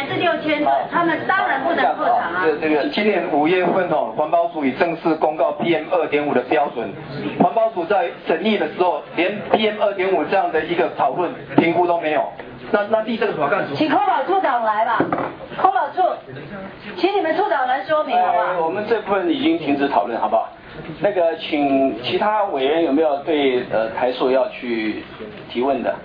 年是6000吨，他们当然不能扩厂啊。 这个今年5月份环保署已正式公告 PM2.5 的标准。环保署在审议的时候，连 PM2.5 这样的一个讨论评估都没有。那立这个什么干？ 请空保处长来吧，空保处，请你们处长来说明好不好？ 我们这部分已经停止讨论，好不好？那个，请其他委员有没有对台塑要去提问的？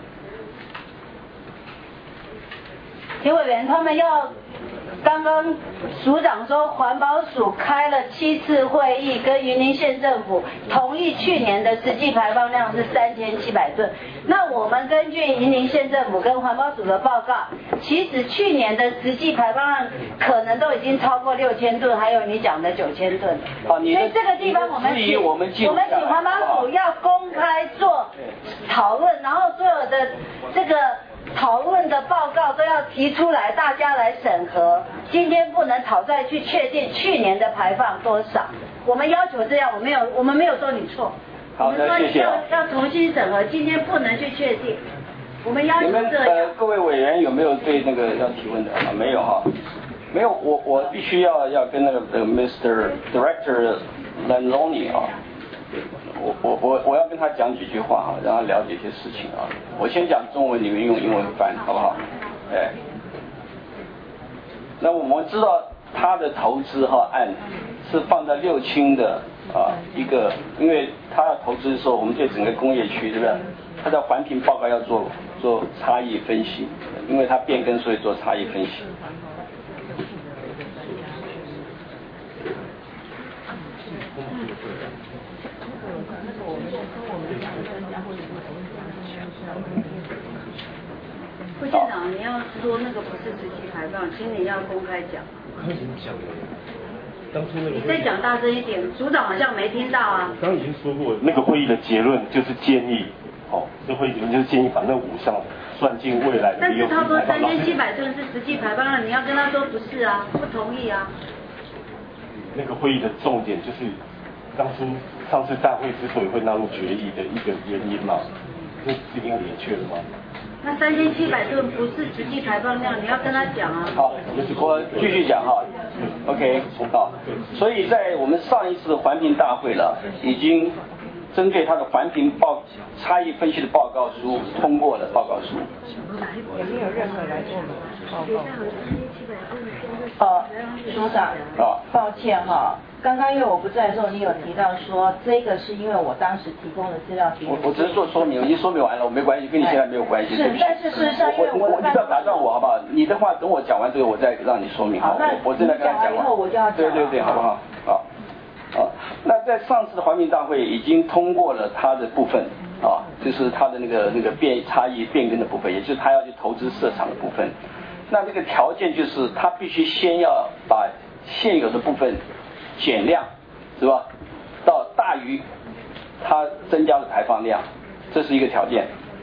请委员，他们要。刚刚署长说，环保署开了7次会议，跟云林县政府同意去年的实际排放量是3700吨。那我们根据云林县政府跟环保署的报告，其实去年的实际排放量可能都已经超过6000吨，还有你讲的9000吨。所以这个地方我们请环保署要公开做讨论，然后所有的这个。讨论的报告都要提出来，大家来审核。今天不能讨再去确定去年的排放多少，我们要求这样，我们没有说你错。 好的，谢谢。 要重新审核，今天不能去确定，我们要求这样。 各位委员有没有对那个要提问的？没有哈，没有。我必须要跟那个Mr. Director Lanzoni 啊。我要跟他讲几句话让他了解一些事情啊。我先讲中文，你们用英文翻，好不好？哎，那我们知道他的投资案是放在六轻的一个，因为他要投资的时候，我们对整个工业区，对不对？他在环评报告要做差异分析，因为他变更，所以做差异分析。 副县长，你要说那个不是实际排放，请你要公开讲。 我刚已经讲了，当初那个。 你再讲大声一点，组长好像没听到啊。 刚已经说过，那个会议的结论就是建议，这会议结论就是建议把那5项算进未来的。 但是他说3700吨是实际排放量，你要跟他说不是啊，不同意啊。 那个会议的重点就是当初上次大会之所以会纳入决议的一个原因嘛，这已经明确了吗？ 那3700吨不是实际排放量，你要跟他讲啊。 好，我继续讲哈。OK， 好。所以在我们上一次的环评大会了，已经针对他的环评差异分析的报告书通过了报告书。 也没有任何来做报告。署长，抱歉哈。刚刚因为我不在的时候，你有提到说这个是因为我当时提供的资料。 我只是做说明，已经说明完了，我没关系，跟你现在没有关系。 是，但是事实上，因为你不要打断我好不好？你的话等我讲完这个，我再让你说明。 好，那我正在跟他讲完。 以后我就要讲。 对，好不好？好。那在上次的环评大会已经通过了他的部分就是他的那个差异变更的部分，也就是他要去投资设厂的部分。那这个条件就是他必须先要把现有的部分减量，是吧？到大于它增加的排放量，这是一个条件。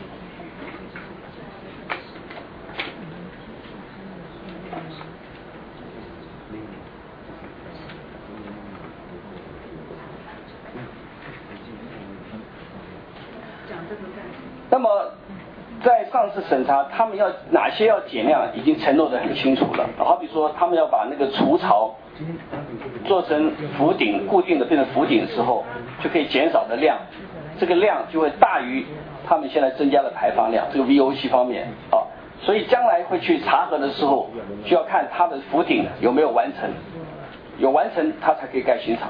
那么在上次审查，他们哪些要减量，已经承诺得很清楚了。好比说，他们要把那个除槽做成浮顶，固定的变成浮顶的时候，就可以减少的量，这个量就会大于他们现在增加的排放量，这个 VOC 方面所以将来会去查核的时候，就要看它的浮顶有没有完成，有完成它才可以盖新厂。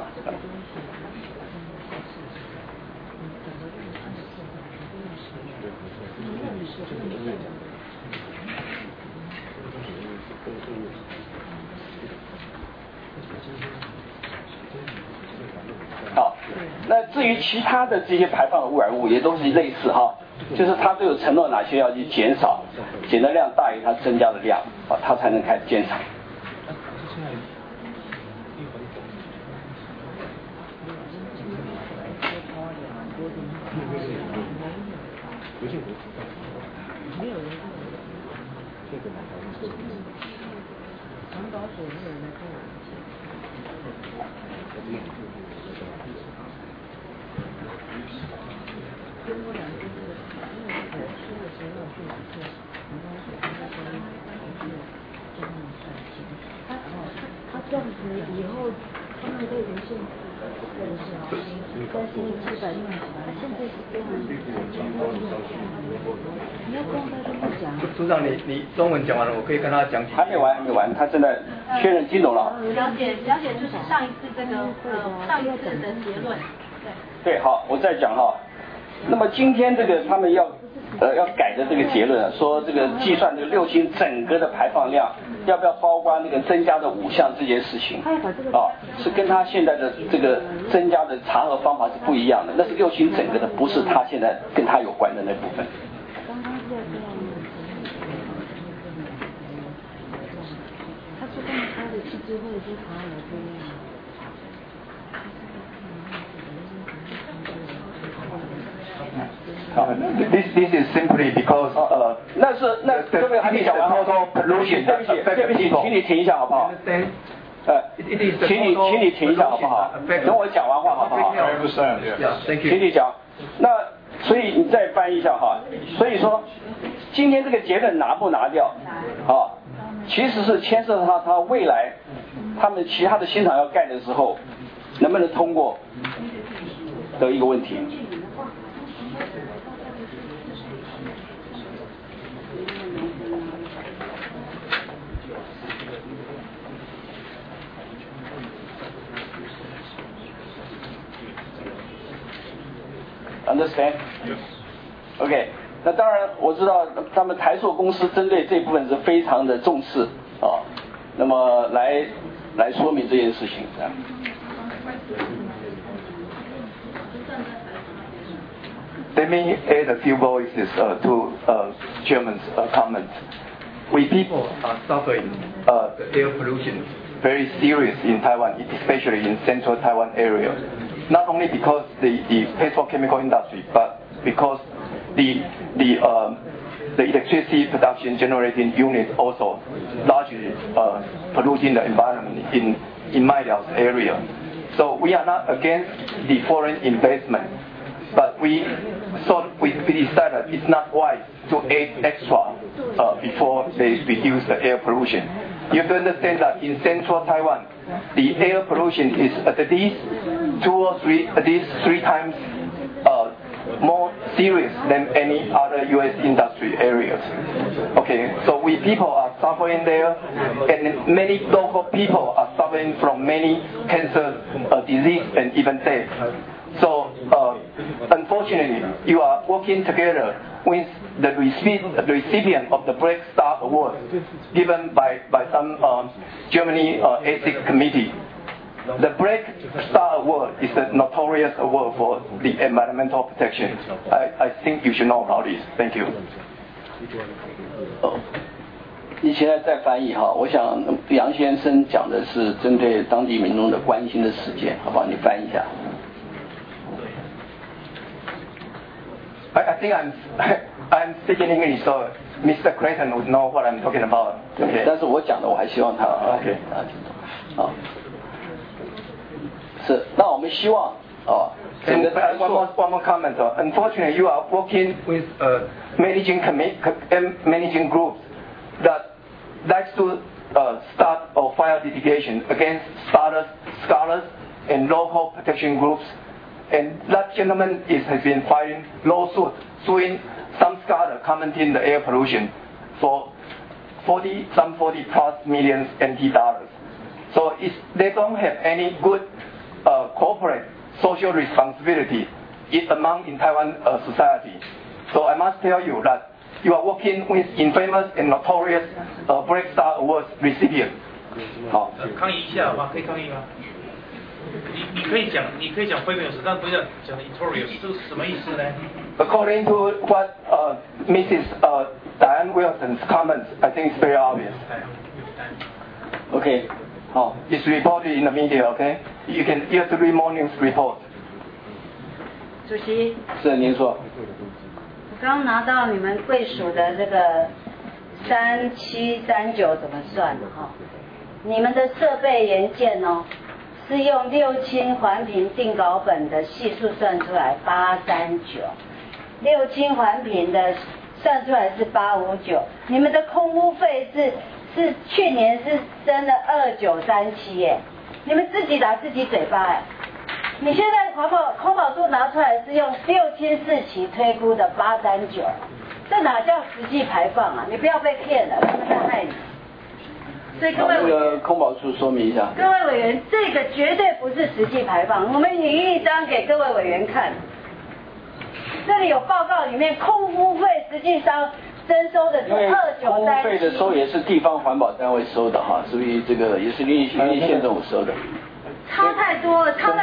那至于其他的这些排放的污染物也都是类似就是它都有承诺哪些要去减少，减的量大于它增加的量它才能开始建厂。 这样子以后他们对人性但是700用现在是这样，你要公开跟他讲。 组长，你中文讲完了，我可以跟他讲。 还没完，他正在确认听懂了。 了解，就是上一次的结论。 对，好，我再讲哈。那么今天这个他们要改的这个结论，说这个计算这个6轻整个的排放量要不要包括那个增加的5项这件事情是跟他现在的这个增加的查核方法是不一样的，那是6轻整个的，不是他现在跟他有关的那部分。 他说他的记者会是查了这样。 This is simply because 那各位还没讲完哈，对不起，请你停一下好不好？请你停一下好不好？等我讲完话好不好？请你讲。那所以你再翻译一下哈。所以说，今天这个结论拿不拿掉啊？其实是牵涉到他未来他们其他的新厂要盖的时候能不能通过的一个问题。Understand? OK. 那当然我知道他们台塑公司针对这部分是非常的重视啊，那么来说明这件事情。 Let me add a few voices to Chairman's comments. We people are suffering the air pollution very serious in Taiwan, especially in central Taiwan area. Not only because the petrochemical industry, but because the electricity production generating units also largely polluting the environment in Mailiao's area. So we are not against the foreign investment, but we decided it's not wise to add extra before they reduce the air pollution. You have to understand that in central Taiwan, the air pollution is at least 3 times more serious than any other U.S. industry areas. Okay, so we people are suffering there, and many local people are suffering from many cancer disease and even death. So unfortunately, you are working together with the recipient of the Black Star Award given by some Germany ethics committee. The Black Star Award is a notorious award for the environmental protection. I think you should know about this. Thank you. 你现在再翻译哈，我想杨先生讲的是针对当地民众的关心的事件，好不好？你翻译一下。 I think I'm speaking English, so Mr. Creighton would know what I'm talking about. Okay. 但是我讲的我还希望他 OK 好。是，那我们希望 And one more comment. Unfortunately, you are working with managing groups that likes to start or file litigation against scholars and local protection groups. And that gentleman has been filing lawsuits suing some scholar commenting the air pollution for 40 plus million NT dollars. So they don't have any good corporate social responsibility among in Taiwan society. So I must tell you that you are working with infamous and notorious Black Star Awards recipient. 好，抗议一下好吗？可以抗议吗？你可以讲 famous， 但不要讲 notorious， 这是什么意思呢 According to what Mrs. Diane Wilson's comments, I think it's very obvious. OK， 好 ，It's reported in the media. Okay, you have to read more news report. 主席， 是您说。 我刚拿到你们贵属的这个3739怎么算的哈？你们的设备元件哦，是用6轻环评定稿本的系数算出来839，6轻环评的算出来是859，你们的空污费是是去年是升了2937耶，你们自己打自己嘴巴哎。你现在空保处拿出来是用6氢4期推估的839，这哪叫实际排放啊？你不要被骗了，他们在害你。所以各位委员， 空保处说明一下。 各位委员，这个绝对不是实际排放，我们影一张给各位委员看。这里有报告里面空污费实际上征收的是2937。 空污费的收也是地方环保单位收的哈，所以这个也是云林县政府收的。 超太多了，超了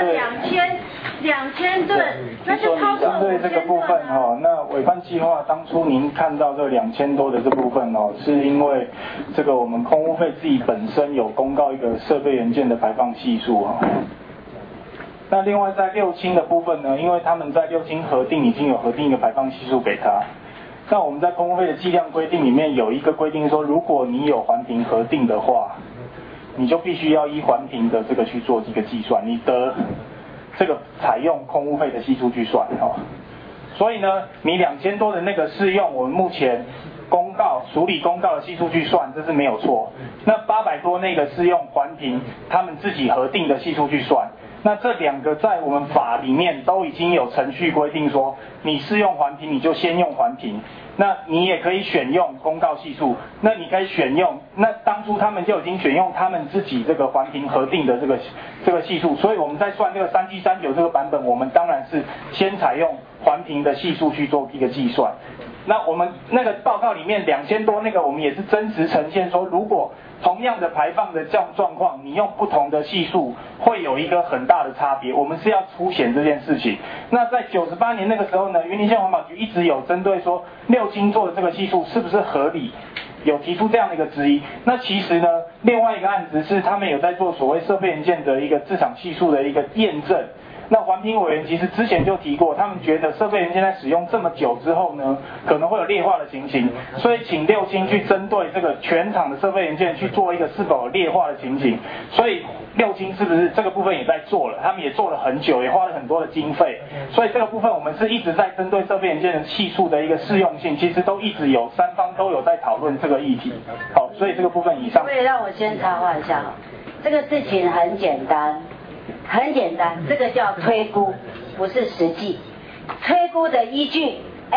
2000吨，那就超过针对这个部分那委办计划当初您看到这2000多的这部分是因为这个我们空污费自己本身有公告一个设备元件的排放系数那另外在6氢的部分呢，因为他们在6氢核定已经有核定一个排放系数给他。那我们在空污费的计量规定里面有一个规定说，如果你有环评核定的话，你就必须要依环评的这个去做一个计算，你的这个采用空污费的系数去算所以呢，你2000多的那个是用我们目前署理公告的系数去算，这是没有错。那800多那个是用环评他们自己核定的系数去算。那这两个在我们法里面都已经有程序规定说，你是用环评你就先用环评，那你也可以选用公告系数，那你可以选用，那当初他们就已经选用他们自己这个环评核定的这个系数，所以我们在算这个3739这个版本，我们当然是先采用环评的系数去做一个计算。那我们那个报告里面2000多那个，我们也是真实呈现说，如果同样的排放的这样状况，你用不同的系数会有一个很大的差别，我们是要凸显这件事情。那在98年那个时候呢，云林县环保局一直有针对说6氢做的这个系数是不是合理，有提出这样的一个质疑。那其实呢，另外一个案子是他们有在做所谓设备元件的一个自场系数的一个验证。那环评委员其实之前就提过，他们觉得设备元件在使用这么久之后呢，可能会有劣化的情形，所以请6氢去针对这个全厂的设备元件去做一个是否有劣化的情形。所以6氢是不是这个部分也在做了，他们也做了很久，也花了很多的经费，所以这个部分我们是一直在针对设备元件的系数的一个适用性，其实都一直有3方都有在讨论这个议题。好，所以这个部分以上。 所以让我先插话一下这个事情很简单。很简单，这个叫推估，不是实际。推估的依据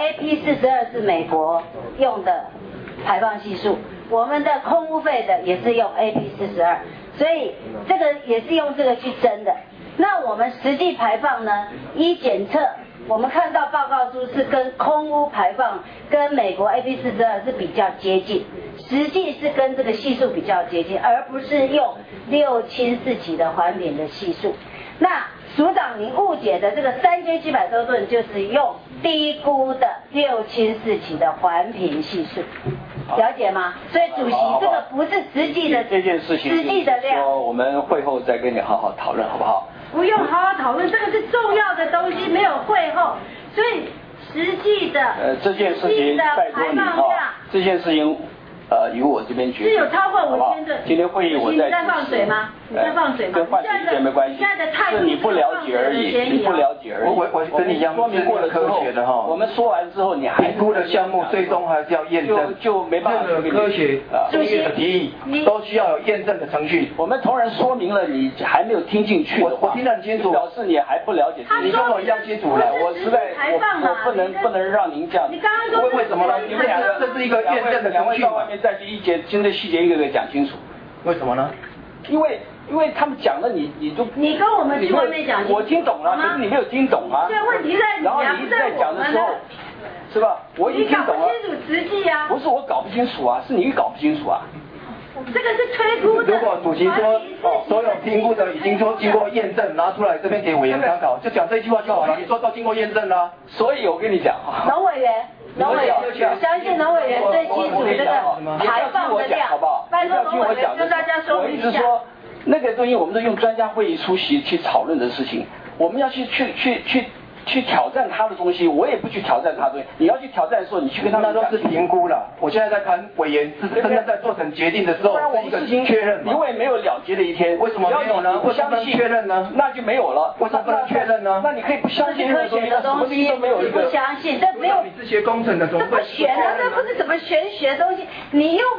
AP42是美国用的排放系数，我们的空污费的也是用 AP42，所以这个也是用这个去征的。那我们实际排放呢，依检测，我们看到报告书是跟空污排放跟美国 AP42是比较接近，实际是跟这个系数比较接近，而不是用6氢4期的环评的系数。那署长您误解的这个3700多吨就是用低估的6氢4期的环评系数，了解吗？所以主席这个不是实际的这件事情， 实际的量。 我们会后再跟你好好讨论，好不好？ 不用好好讨论，这个是重要的东西，没有会后，所以实际的这件事情拜托你这件事情由我这边决定。 是有超过5000吨。 今天会议我在放水吗？你在放水吗？ 跟换水一点没关系。是你不了解而已，你不了解而已。 我跟你一样， 说明过了之后，我们说完之后，你还评估的项目最终还是要验证， 就没办法。 任何科学专业的提议都需要有验证的程序。 我们同仁说明了，你还没有听进去的话， 我听得很清楚， 表示你还不了解。 你跟我一样清楚了， 我实在我不能让您这样。 你刚刚说为什么呢？你们两个这是一个验证的程序。 到外面再去针对细节一个个讲清楚。 为什么呢？ 因为他们讲了你都你跟我们去外面讲， 我听懂了，可是你没有听懂啊。 现在问题在你， 然后你一直在讲的时候，是吧？我已经听懂了。 你搞不清楚实际啊。 不是我搞不清楚啊，是你搞不清楚啊。 这个是推估的。 如果主席说所有评估的已经说经过验证，拿出来这边给委员参考，就讲这句话就好了。你说都经过验证了， 所以我跟你讲啊。 农委员，我相信农委员最清楚这个排放的量， 好不好？ 拜托农委员跟大家说明一下。 我一直说那个东西，我们都用专家会议出席去讨论的事情，我们要去挑战他的东西，我也不去挑战他的东西。你要去挑战的时候，你去跟他们那都是评估了。我现在在看委员是真的在做成决定的时候，是一个确认嘛？ 因为没有了结的一天， 为什么没有呢？ 不相信确认呢？ 那就没有了。 为什么不能确认呢？ 那你可以不相信科学的东西， 都没有一个不相信，这没有。 你是学工程的， 这不玄啊，这不是什么玄学的东西。你用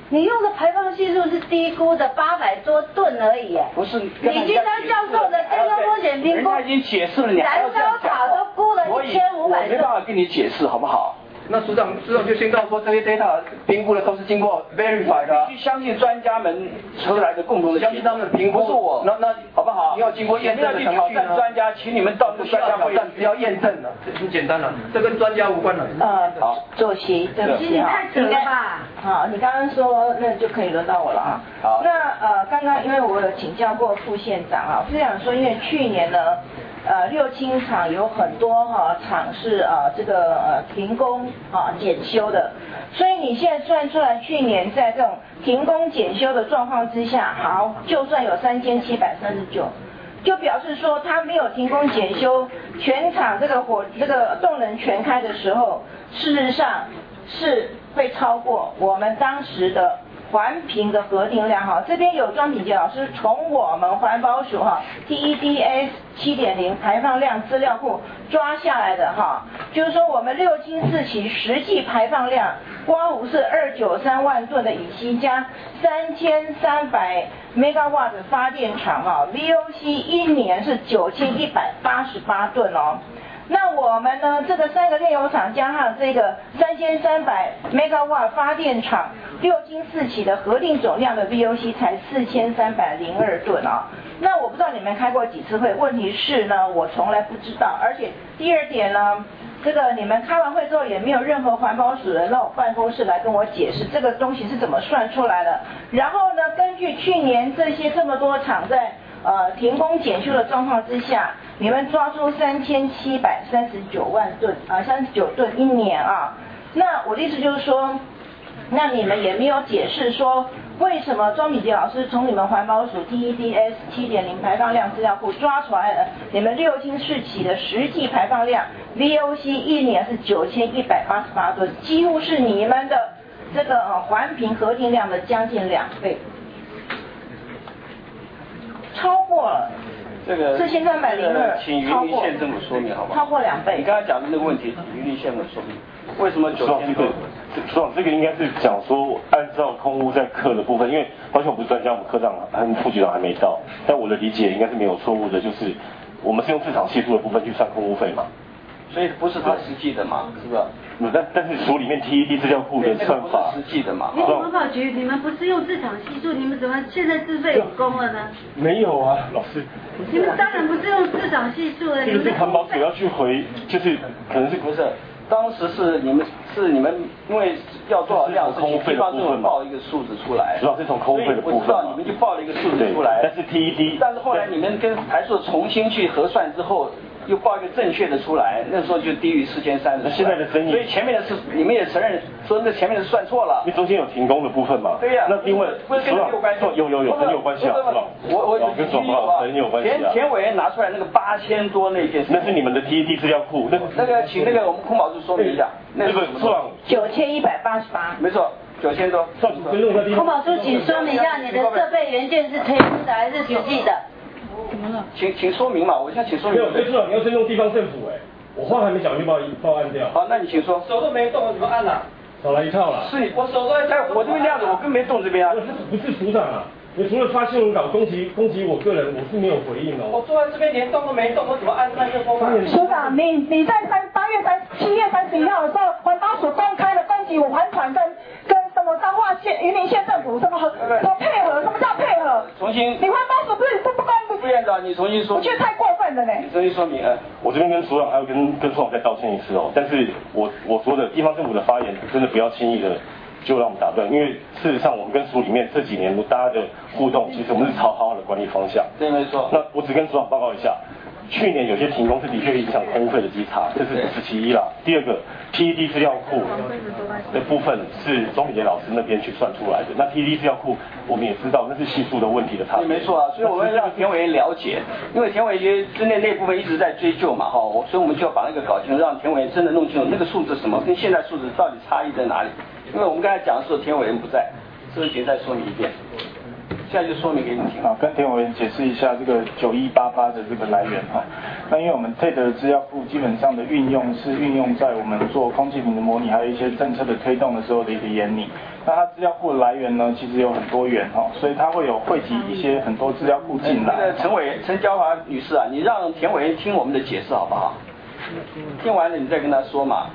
你用的排放系数是低估的800多吨而已， 不是， 李军章教授的健康风险评估， 人家已经解释了，你还要这样讲， 燃烧塔都估了1500吨， 我没办法跟你解释，好不好？ 那署长就宣告说，这些 data 评估的都是经过 verify 的， 必须相信专家们出来的共同的， 相信他们的评估， 不是我， 那好不好？ 你要经过验证的程序呢？ 挑战专家，请你们到那个专家会议， 只要验证了，很简单了，这跟专家无关了。 好， 主席，对不起， 你太扯了吧？ 好，你刚刚说那就可以轮到我了啊。 好， 那刚刚因为我有请教过副县长啊，副县长说因为去年呢。六轻厂有很多厂是这个停工检修的，所以你现在算出来，去年在这种停工检修的状况之下，好，就算有3739，就表示说它没有停工检修，全厂这个动能全开的时候，事实上是会超过我们当时的环评的核定量这边有庄品杰老师从我们环保署TEDS 7.0 排放量资料库抓下来的就是说我们6轻4期实际排放量，刮胡是293万吨的乙烯加3300 megawatt 的发电厂VOC 一年是9188吨哦。那我们呢？这个3个炼油厂加上这个3300 megawatt 发电厂，6轻4期的核定总量的 VOC 才4302吨那我不知道你们开过几次会？问题是呢，我从来不知道。而且第二点呢，这个你们开完会之后也没有任何环保署人到我办公室来跟我解释这个东西是怎么算出来的。然后呢，根据去年这么多厂在停工检修的状况之下，你们抓出3739万吨39吨一年那我的意思就是说，那你们也没有解释说为什么庄敏杰老师从你们环保署 TEDS 7.0 排放量资料库抓出来的你们6轻4期的实际排放量 VOC 一年是9188吨，几乎是你们的这个环评核定量的将近2倍。超过了， 这个 4302， 请云林县政府说明好不好？ 超过2倍。 你刚才讲的那个问题，云林县政府说明，为什么9000多？ 署长，这个应该是讲说，按照空污在课的部分，因为抱歉我不是专家，我们科长和副局长还没到，但我的理解应该是没有错误的，就是我们是用市场系数的部分去算空污费嘛。 所以不是他实际的嘛，是吧？ 但是署里面 TED 资料库的算法， 实际的嘛。 环保局，你们不是用市场系数，你们怎么现在自费武功了呢？ 没有啊，老师。 你们当然不是用市场系数的， 这个是环保署要去回，就是可能是不是？当时是你们因为要多少量，是地方政府报一个数字出来， 主要是从空污费的部分， 我知道你们就报了一个数字出来， 但是 TED， 但是后来你们跟台塑重新去核算之后。又报一个正确的出来，那时候就低于4300。 那现在的争议， 所以前面的是你们也承认说那前面的算错了。 因为中间有停工的部分嘛。 对呀。 那因为不是跟你有关系。 有很有关系啊，是吧？ 我跟爽报很有关系啊。 田委员拿出来那个8000多那件事。 那是你们的 TED 资料库。 那个请那个我们空保处说明一下。 那个爽 9188。 没错，9000多。 空保处请说明一下，你的设备原件是推估的还是实际的？ 怎么了？ 请说明嘛，我现在请说明。 没有，最重要你要尊重地方政府我话还没讲就报案掉。 好，那你请说。 手都没动，我怎么按啊？ 少来一套了。 是你，我手都在，我这边这样子，我根本没动这边啊。 不是署长啊，你除了发新闻稿攻击我个人，我是没有回应我坐在这边连动都没动，我怎么按麦克风啊？ 署长，你在7月31号的时候，环保署公开了攻击我环团跟什么彰化县、云林县政府什么配合？什么叫配合？ 重新。 你环保署不公布？ 副院长，你重新说。 我觉得太过分了呢。 你重新说明我这边跟署长还有跟署长再道歉一次但是我说的地方政府的发言真的不要轻易的就让我们打断，因为事实上我们跟署里面这几年大家的互动，其实我们是朝好的管理方向。 对，没错。 那我只跟署长报告一下。去年有些停工是的确影响空污费的稽查，这是其一啦。第二个 ，TED 资料库的部分是庄敏杰老师那边去算出来的。那 TED 资料库我们也知道那是系数的问题的差别。 没错啊，所以我们让田委员了解，因为田委员之内那部分一直在追究嘛，所以我们就要把那个搞清楚，让田委员真的弄清楚那个数字什么跟现在数字到底差异在哪里。因为我们刚才讲的时候田委员不在，所以请再说明一遍。 现在就说明给你听。 好，跟田委员解释一下这个9188的这个来源哈。那因为我们 TED 的资料库基本上的运用是运用在我们做空气品质模拟，还有一些政策的推动的时候的一个研拟。那它资料库的来源呢，其实有很多元哈，所以它会有汇集一些很多资料库进来。 陈娇华女士啊，你让田委员听我们的解释好不好？听完了你再跟他说嘛。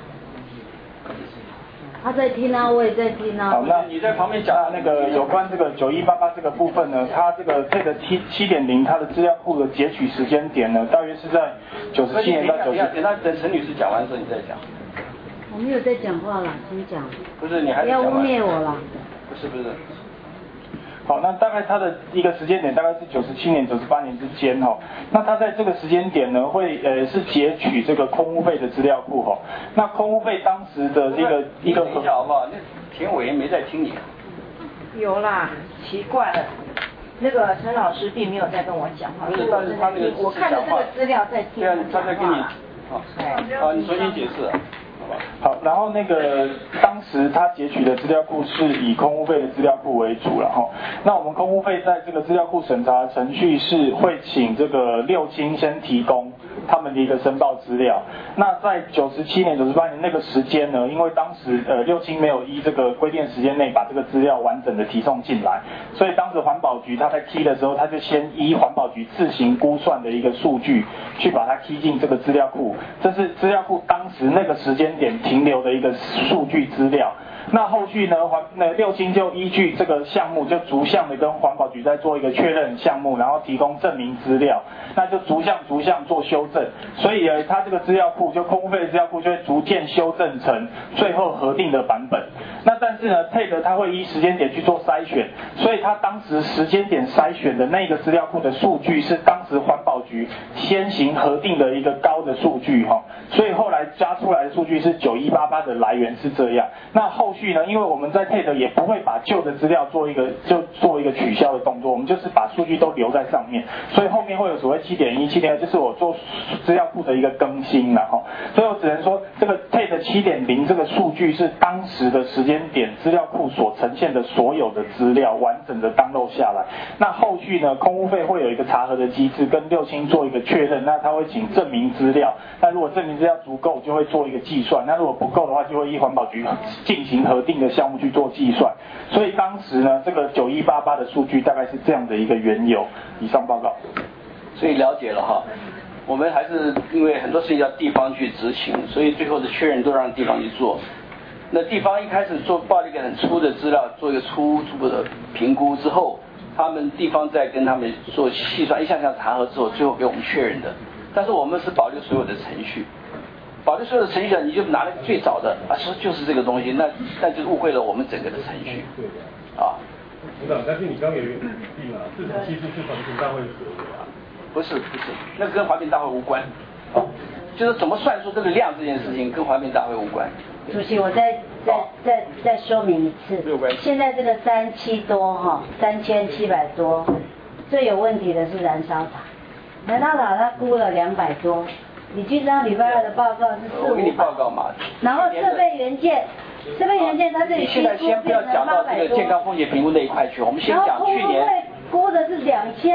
他在听啊，我也在听啊。 好，那你在旁边讲那个有关这个9188这个部分呢，它这个TED 7.0它的资料库的截取时间点呢，大约是在97年到90。 等陈女士讲完的时候你再讲。 我没有在讲话啦，请讲。 不是，你还不要污蔑我啦。 不是。 好，那大概它的一个时间点大概是97年、98年之间哈。那它在这个时间点呢，会是截取这个空污费的资料库哈。那空污费当时的一个等一下好不好？那田委员没在听你。 有啦，奇怪了。那个陈老师并没有在跟我讲话， 不是，但是他那个我看着这个资料在听。 对啊，他在跟你。好，你重新解释。 好，然后那个当时他截取的资料库是以空污费的资料库为主了哈。那我们空污费在这个资料库审查程序是会请这个六轻先提供他们的一个申报资料。那在97年、98年那个时间呢，因为当时六轻没有依这个规定时间内把这个资料完整的提送进来，所以当时环保局他在 key 的时候，他就先依环保局自行估算的一个数据去把它 key 进这个资料库，这是资料库当时那个时间点停留的一个数据资料。那后续呢，六轻就依据这个项目，就逐项的跟环保局在做一个确认项目，然后提供证明资料，那就逐项做修正。所以它这个资料库就空污费的资料库就会逐渐修正成最后核定的版本。那但是呢，TED它会依时间点去做筛选，所以它当时时间点筛选的那个资料库的数据是当时环保局先行核定的一个高的数据哈，所以后来加出来的数据是9188的来源是这样。那后续呢，因为我们在 TED 也不会把旧的资料做一个取消的动作，我们就是把数据都留在上面，所以后面会有所谓7.1、7.2，就是我做资料库的一个更新了哈。所以我只能说，这个 TED 7.0这个数据是当时的时间点资料库所呈现的所有的资料完整的download下来。那后续呢，空污费会有一个查核的机制，跟六轻做一个确认，那他会请证明资料，那如果证明资料足够，就会做一个计算，那如果不够的话，就会依环保局进行核定的项目去做计算。所以当时呢，这个9188的数据大概是这样的一个缘由。以上报告。 所以了解了哈，我们还是因为很多事情要地方去执行，所以最后的确认都让地方去做。那地方一开始报了一个很粗的资料，做一个初步的评估之后，他们地方再跟他们做细算，一项项查核之后，最后给我们确认的。但是我们是保留所有的程序。保留所有的程序，你就拿了最早的说就是这个东西，那就误会了我们整个的程序，啊。 部长，但是你刚有一个定啊，市场技术是环评大会所的啊。 不是，那跟环评大会无关，就是怎么算出这个量这件事情跟环评大会无关。 主席，我再说明一次，现在这个37多哈，3700多，最有问题的是燃烧塔，燃烧塔它估了200多。你去张礼拜二的报告是400， 我给你报告嘛。 然后设备元件它这里现在先不要讲到这个健康风险评估那一块去，我们先讲去年。 估的是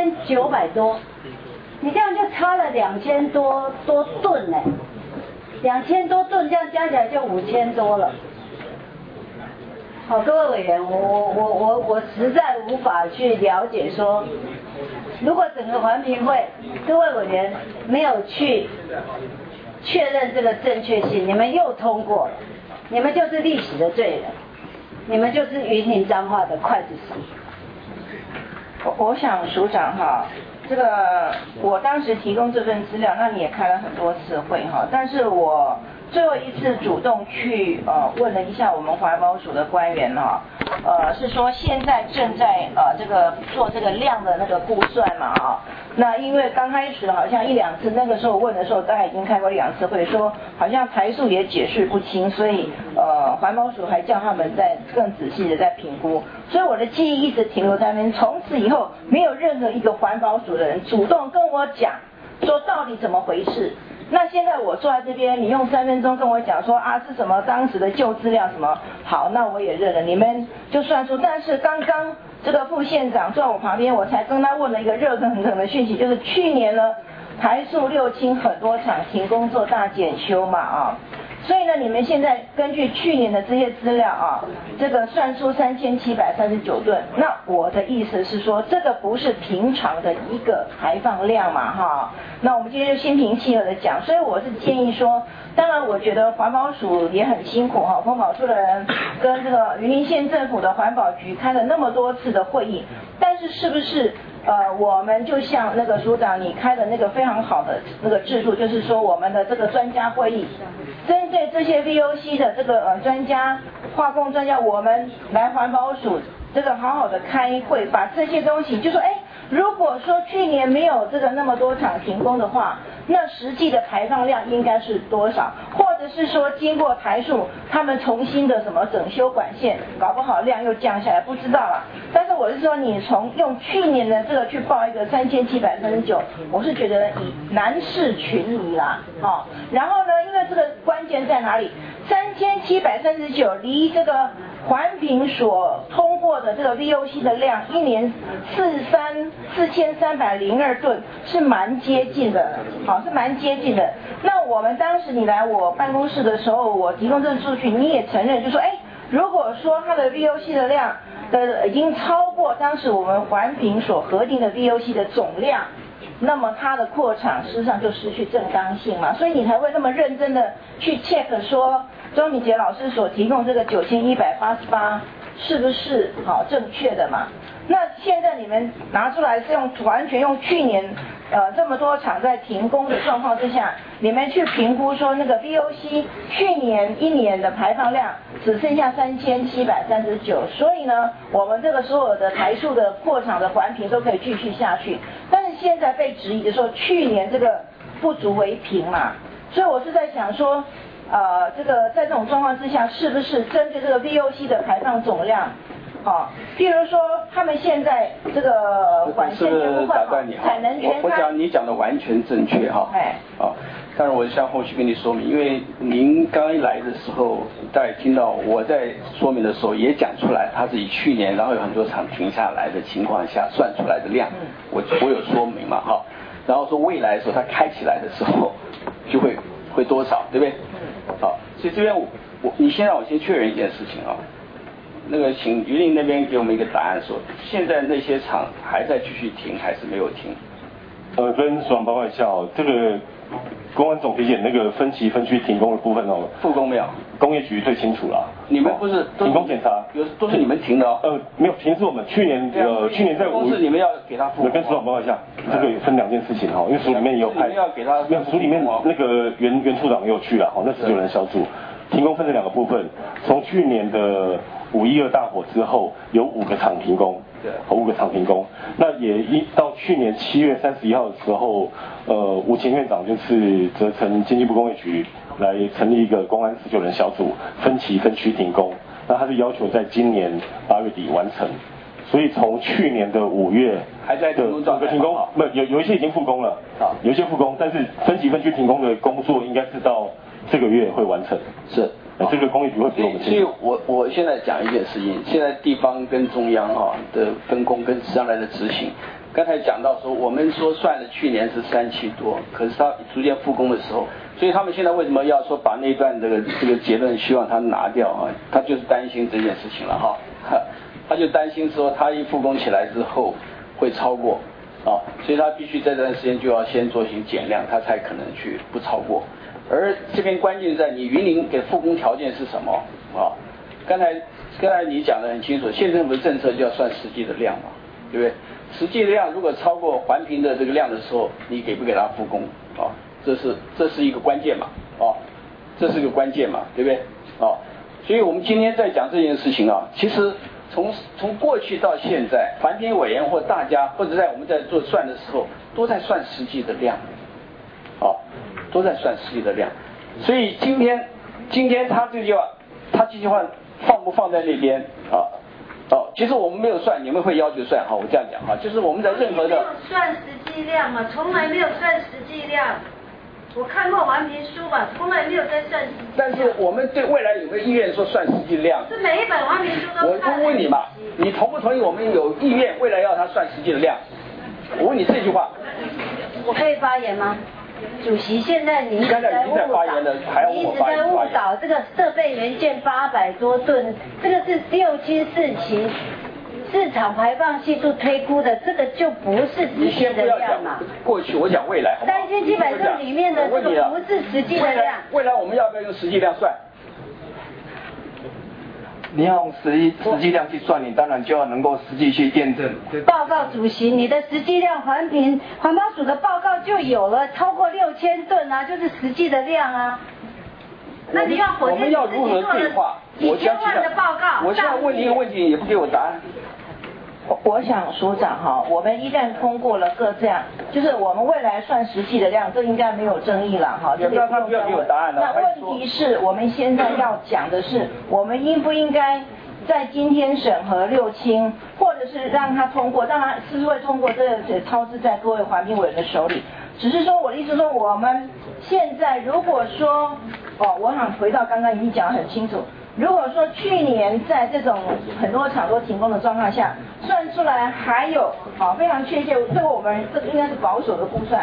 2900多，你这样就差了2000多吨呢，2000多吨这样加起来就5000多了。好，各位委员，我实在无法去了解说，如果整个环评会各位委员没有去确认这个正确性，你们又通过了，你们就是历史的罪人，你们就是云林彰化的刽子手。 我想署长哈，这个我当时提供这份资料，那你也开了很多次会哈，但是我最后一次主动去问了一下我们环保署的官员哈，是说现在正在这个做这个量的那个估算嘛啊，那因为刚开始好像1、2次，那个时候问的时候大概已经开过1、2次会，说好像台数也解释不清，所以环保署还叫他们再更仔细的再评估，所以我的记忆一直停留在那边，从此以后没有任何一个环保署的人主动跟我讲说到底怎么回事。那现在我坐在这边，你用3分钟跟我讲说是什么当时的旧资料什么，好，那我也认了，你们就算数。但是刚刚这个副县长坐在我旁边，我才跟他问了一个热腾腾的讯息，就是去年呢台塑六轻很多厂停工做大检修嘛啊。所以呢，你们现在根据去年的这些资料啊，这个算出3739吨。那我的意思是说，这个不是平常的一个排放量嘛，哈。那我们今天就心平气和的讲，所以我是建议说，当然我觉得环保署也很辛苦哈，风保处的人跟这个云林县政府的环保局开了那么多次的会议，但是是不是？我们就像那个署长你开的那个非常好的那个制度，就是说我们的这个专家会议，针对这些 VOC 的这个专家、化工专家，我们来环保署这个好好的开会，把这些东西就说，如果说去年没有这个那么多厂停工的话，那实际的排放量应该是多少？或者是说经过台塑他们重新的什么整修管线，搞不好量又降下来，不知道啦。但是我是说，你从用去年的这个去报一个3739，我是觉得难视群疑啦，然后呢，因为这个关键在哪里？3739离这个环评所通过的这个 VOC 的量，一年4302吨，是蛮接近的，是蛮接近的。那我们当时你来我办公室的时候，我提供这个数据，你也承认，就说，如果说它的 VOC 的量已经超过当时我们环评所核定的 VOC 的总量，那么它的扩厂事实上就失去正当性嘛，所以你才会那么认真的去 check 说周敏杰老师所提供这个9188是不是正确的嘛？那现在你们拿出来是完全用去年这么多厂在停工的状况之下，你们去评估说那个 VOC 去年一年的排放量只剩下3739，所以呢，我们这个所有的台塑的扩厂的环评都可以继续下去。但是现在被质疑的时候，去年这个不足为凭嘛，所以我是在想说，这个在这种状况之下，是不是针对这个 VOC 的排放总量？譬如说他们现在这个管线全部换好，产能全开。 我讲你讲的完全正确哈。当然我向后续跟你说明，因为您刚一来的时候，大家听到我在说明的时候也讲出来，它是以去年然后有很多厂停下来的情况下算出来的量，我有说明嘛哈。然后说未来的时候它开起来的时候就会多少，对不对？所以这边你先让我先确认一件事情啊。那个请云林那边给我们一个答案，说现在那些厂还在继续停还是没有停？ 跟署长报告一下这个公安总体检那个分期分区停工的部分复工没有？ 工业局最清楚啦。 你们不是停工检查？ 都是你们停的没有停是我们去年在公司你们要给他复工。 跟署长报告一下，这个也分两件事情因为署里面也有派， 要给他没有署里面那个袁处长也有去了那19人小组。停工分成2个部分，从去年的512大火之后，有5个厂停工，5个厂停工。那也到去年7月31号的时候，吴前院长就是责成经济部工业局来成立一个公安19人小组，分期分区停工。那他是要求在今年8月底完成。所以从去年的5月还在 5个停工，有一些已经复工了，有一些复工，但是分期分区停工的工作应该是到这个月会完成。 是， 这个工业局会比我们清楚。 所以我现在讲一件事情，现在地方跟中央的分工跟将来的执行，刚才讲到说，我们说算的去年是37多，可是他逐渐复工的时候，所以他们现在为什么要说把那一段这个结论希望他拿掉他就是担心这件事情了他就担心说他一复工起来之后会超过所以他必须在这段时间就要先做行减量，他才可能去不超过。而这边关键在你云林给复工条件是什么刚才你讲得很清楚，县政府的政策就要算实际的量嘛，对不对？实际的量如果超过环评的这个量的时候，你给不给他复工这是一个关键嘛这是一个关键嘛，对不对所以我们今天在讲这件事情其实从过去到现在，环评委员或大家或者在我们在做算的时候，都在算实际的量都在算实际的量。所以今天他这句话放不放在那边其实我们没有算，你们会要求算我这样讲就是我们在任何的没有算实际量嘛，从来没有算实际量。 我看过环评书吧，从来没有在算实际。 但是我们对未来有没有意愿说算实际量？ 是每一本环评书都看。 我问你嘛，你同不同意我们有意愿未来要它算实际的量？我问你这句话。 我可以发言吗？主席，现在你一直在误导这个设备元件800多吨，这个是6氢4期市场排放系数推估的，这个就不是实际的量嘛。 过去我讲未来 3700吨里面的这个不是实际的量。 未来我们要不要用实际量算？ 你要用实际量去算，你当然就要能够实际去验证。 报告主席，你的实际量环保署的报告就有了，超过6000吨啊，就是实际的量啊。那你要我们要如何对话？ 几千万的报告。 我现在问你一个问题，也不给我答案。 我想署长哈，我们一旦通过了各这样，就是我们未来算实际的量，这应该没有争议了哈。 这个他不要给我答案了。 那问题是我们现在要讲的是，我们应不应该在今天审核6氢，或者是让它通过？当然是不是会通过，这个操之在各位环评委员的手里。只是说我的意思说，我们现在如果说我想回到刚刚已经讲得很清楚。如果说去年在这种很多厂都停工的状况下，算出来还有非常确切，这个我们这个应该是保守的估算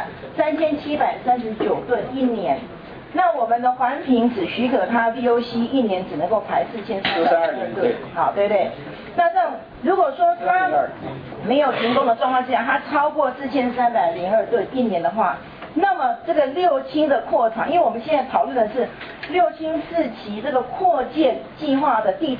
，3739吨一年。那我们的环评只许可它 VOC 一年只能够排4302吨，好，对不对？那这种如果说它没有停工的状况下，它超过4302吨一年的话，那么这个6氢的扩厂，因为我们现在讨论的是6氢4期这个扩建计划的第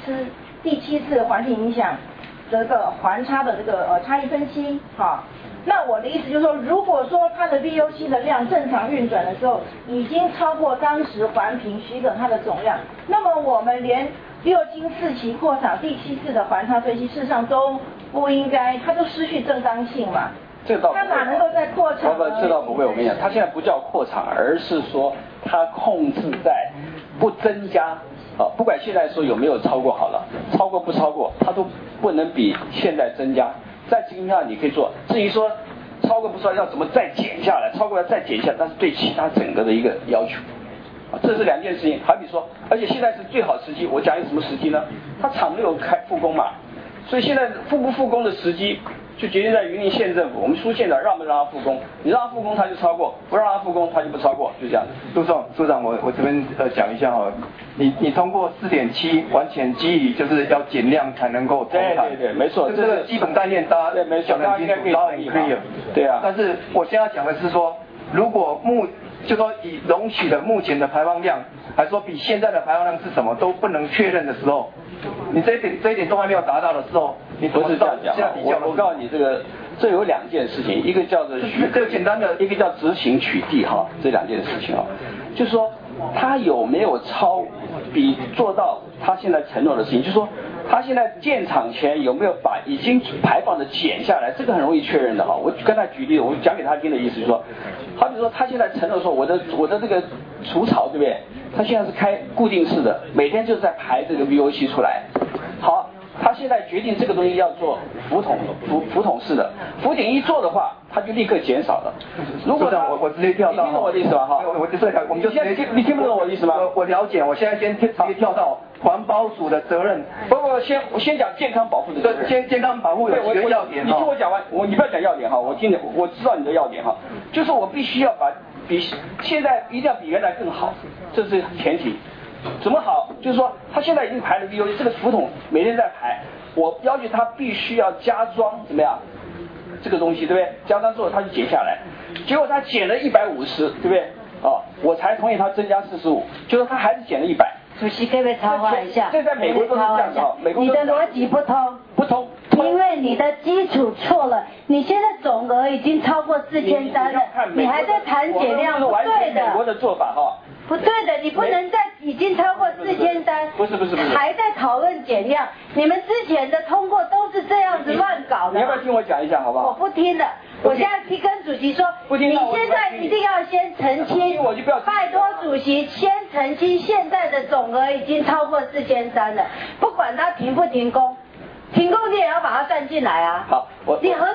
7次环境影响这个环差的这个差异分析，好。那我的意思就是说，如果说它的 VOC 的量正常运转的时候，已经超过当时环评许可它的总量，那么我们连6氢4期扩厂第7次的环差分析，事实上都不应该，它都失去正当性嘛。它哪能够在扩厂？ 这倒不会，我跟你讲，它现在不叫扩厂，而是说它控制在不增加。不管现在说有没有超过好了，超过不超过，它都不能比现在增加。在这个情况下你可以做，至于说超过不超要怎么再减下来，超过要再减下来，但是对其他整个的一个要求，这是2件事情。好比说，而且现在是最好时机，我讲一个什么时机呢？它厂没有复工嘛，所以现在复不复工的时机就决定在云林县政府，我们苏县长让不让他复工，你让他复工他就超过，不让他复工他就不超过，就这样。 署长，我这边讲一下哈，你通过4.7完全基于就是要减量才能够通产， 对，没错， 这个基本概念大家讲得很清楚，大家很 clear， 对啊。 但是我现在讲的是说，如果就说以容许的目前的排放量，还是说比现在的排放量是什么都不能确认的时候，你这一点都还没有达到的时候，你不是这样讲。我告诉你，这有2件事情，一个叫做这个简单的， 一个叫执行取缔哈，这2件事情啊，就是说他有没有比做到他现在承诺的事情，就是说他现在建厂前有没有把已经排放的减下来，这个很容易确认的哈。我跟他举例，我讲给他听的意思就是说，好比说他现在承诺说我的这个除槽对不对？他现在是开固定式的，每天就在排这个 VOC 出来，好。他现在决定这个东西要做浮筒式的，浮顶一做的话，它就立刻减少了。如果我直接跳到， 你听懂我的意思吗？哈， 我们就直接你听不懂我的意思吗？ 我了解，我现在直接跳到环保署的责任。 我先讲健康保护的责任。 健康保护有几个要点。 你听我讲完，你不要讲要点哈，我知道你的要点哈，就是我必须要比现在一定要比原来更好，这是前提。怎么好？就是说，他现在已经排了 VOC， 这个浮筒每天在排，我要求他必须要加装怎么样？这个东西对不对？加装之后他就减下来，结果他减了150，对不对？我才同意他增加45，就是他还是减了100。 主席可不可以插话一下？ 这在美国都是这样的，美国你的逻辑不通。 不通。 因为你的基础错了，你现在总额已经超过4300了，你还在谈减量，不对的。 美国的做法哈。 不对的，你不能在已经超过4300， 不是， 还在讨论减量。你们之前的通过都是这样子乱搞的。 你要不要听我讲一下好不好？ 我不听的，我现在跟主席说，你现在一定要先澄清，拜托主席先澄清，现在的总额已经超过4300了，不管它停不停工。停工你也要把它算进来啊！ 好， 你核定的总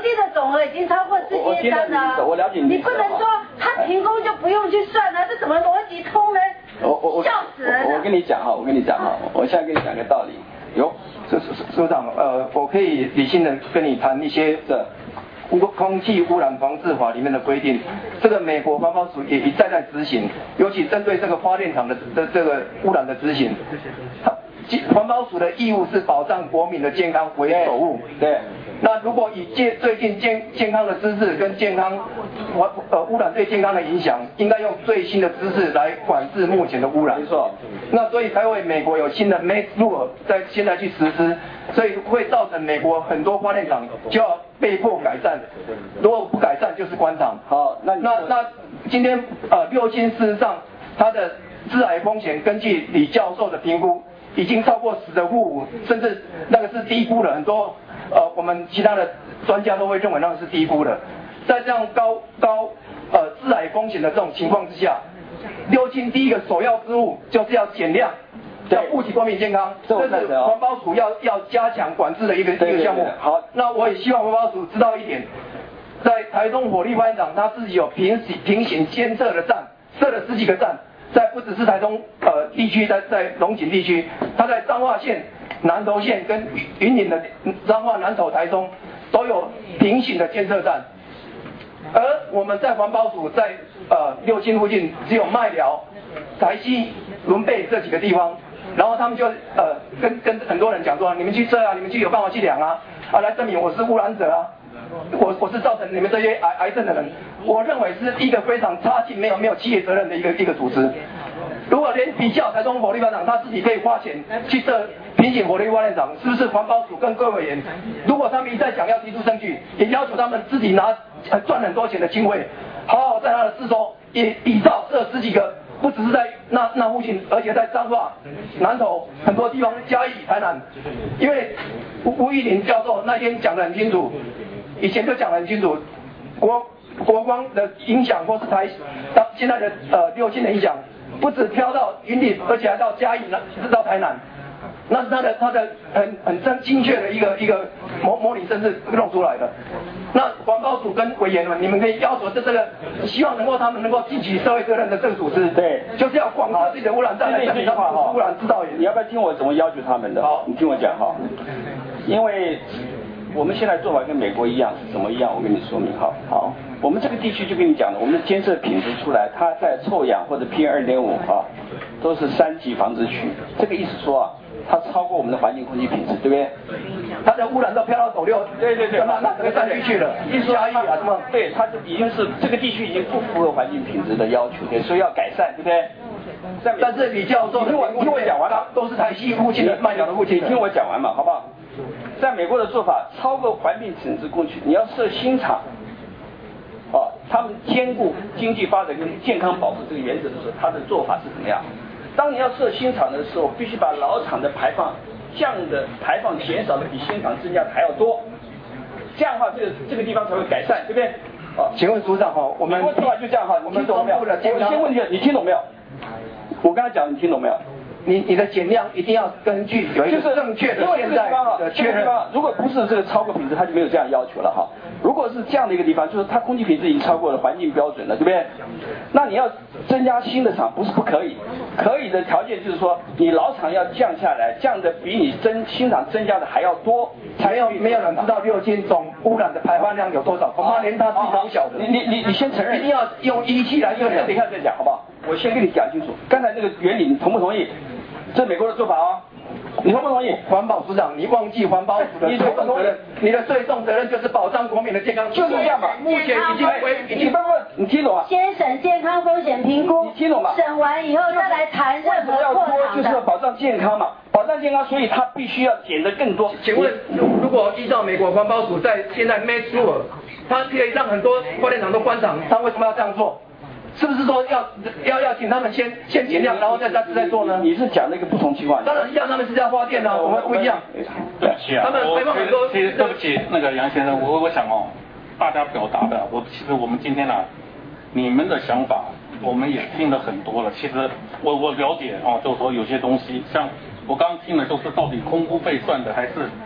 总额已经超过世界3了。 我了解你不能说他停工就不用去算了，这怎么逻辑通呢？笑死人了。 我跟你讲哈，我现在跟你讲个道理。 署长，我可以理性的跟你谈一些的空气污染防治法里面的规定，这个美国环保署也一再在执行，尤其针对这个发电厂的这个污染的执行，环保署的义务是保障国民的健康为首务。 对。 那如果以最近健康的知识跟健康污染对健康的影响，应该用最新的知识来管制目前的污染。 没错。 那所以才会美国有新的 MATS rule 在现在去实施，所以会造成美国很多发电厂就要被迫改善，如果不改善就是关厂。 好，那今天六氢事实上它的致癌风险，根据李教授的评估，已经超过10的负5，甚至那个是低估了，很多我们其他的专家都会认为那个是低估的。在这样高致癌风险的这种情况之下，六氢第一个首要之务就是要减量，要顾及国民健康，这是环保署要加强管制的一个项目。 好， 那我也希望环保署知道一点，在台中火力发电厂，它自己有平行监测的站，设了10几个站，在不只是台中地区，在龙井地区，它在彰化县、南投县跟云林的彰化、南投、台中都有平行的监测站。而我们在环保署在六轻附近只有麦寮、台西、仑背这几个地方，然后他们就跟很多人讲说，你们去测啊，你们去有办法去量啊，来证明我是污染者啊，我是造成你们这些癌症的人。我认为是一个非常差劲、没有企业责任的一个组织。如果连比较台中火力发电厂，他自己可以花钱去设平行火力发电厂，是不是环保署跟各位委员，如果他们一再讲要提出证据，也要求他们自己拿赚很多钱的经费，好好在他的四周也比照设10几个，不只是在那附近，而且在彰化、南投很多地方，嘉义、台南。因为吴玉林教授那天讲得很清楚，以前就讲得很清楚，国光的影响或是到现在的六轻的影响，不止飘到云林，而且还到嘉义，直到台南。那是他的很精确的一个模拟政治弄出来的。那环保署跟委员们，你们可以要求这个，希望他们能够尽起社会责任的这个组织， 对， 就是要广告自己的污染站来证明他们是污染制造业。 你要不要听我怎么要求他们的？好，你听我讲哈。因为我们现在做法跟美国一样，是怎么一样？我跟你说明哈。好，我们这个地区就跟你讲了，我们的监测品质出来，它在臭氧或者 PM2.5啊，都是3级防治区。这个意思说啊，它超过我们的环境空气品质，对不对？ 它的污染都飘到斗六， 对， 那整个山区去了，嘉义啊什么？ 对，它已经是这个地区已经不符合环境品质的要求，对，所以要改善，对不对？ 但是李教授， 听我讲完了， 都是台西附近的麦寮的附近， 你听我讲完嘛，好不好？在美国的做法，超过环境品质工区，你要设新厂，他们兼顾经济发展跟健康保护这个原则的时候，他的做法是怎么样？当你要设新厂的时候，必须把老厂的排放排放减少的比新厂增加的还要多，这样的话，这个地方才会改善，对不对？ 请问署长我们做法就这样哈，你听懂没有？我先问你听懂没有？我刚才讲你听懂没有？ 你的减量一定要根据有一个正确的现在的确认。 如果不是这个超过品质，他就没有这样要求了哈。如果是这样的一个地方，就是它空气品质已经超过了环境标准了，对不对？那你要增加新的厂不是不可以，可以的条件就是说你老厂要降下来，降的比你新厂增加的还要多， 没有人知道六轻总污染的排放量有多少，恐怕连他自己都不晓得。 你先承认， 一定要用仪器来测量。 等一下再讲好不好？我先跟你讲清楚，刚才那个原理你同不同意？这是美国的做法哦，你同不同意？ 环保署长，你忘记环保署的最重责任，你的最重责任就是保障国民的健康， 就是这样嘛。 目前已经你听懂吗？ 先审健康风险评估， 你听懂吗？ 审完以后再来谈任何扩厂的。 就是要保障健康嘛，保障健康，所以它必须要减得更多。 请问，如果依照美国环保署在现在 MATS rule， 它可以让很多发电厂都关厂，它为什么要这样做？是不是说要请他们先减量，然后再做呢？ 你是讲那个不同情况。 当然一样，他们是要发电的，我们不一样。他们排放很多。 其实对不起，那个杨先生，我想大家表达的，其实我们今天你们的想法我们也听了很多了。其实我了解就是说有些东西，像我刚刚听的，就是到底空污费算的还是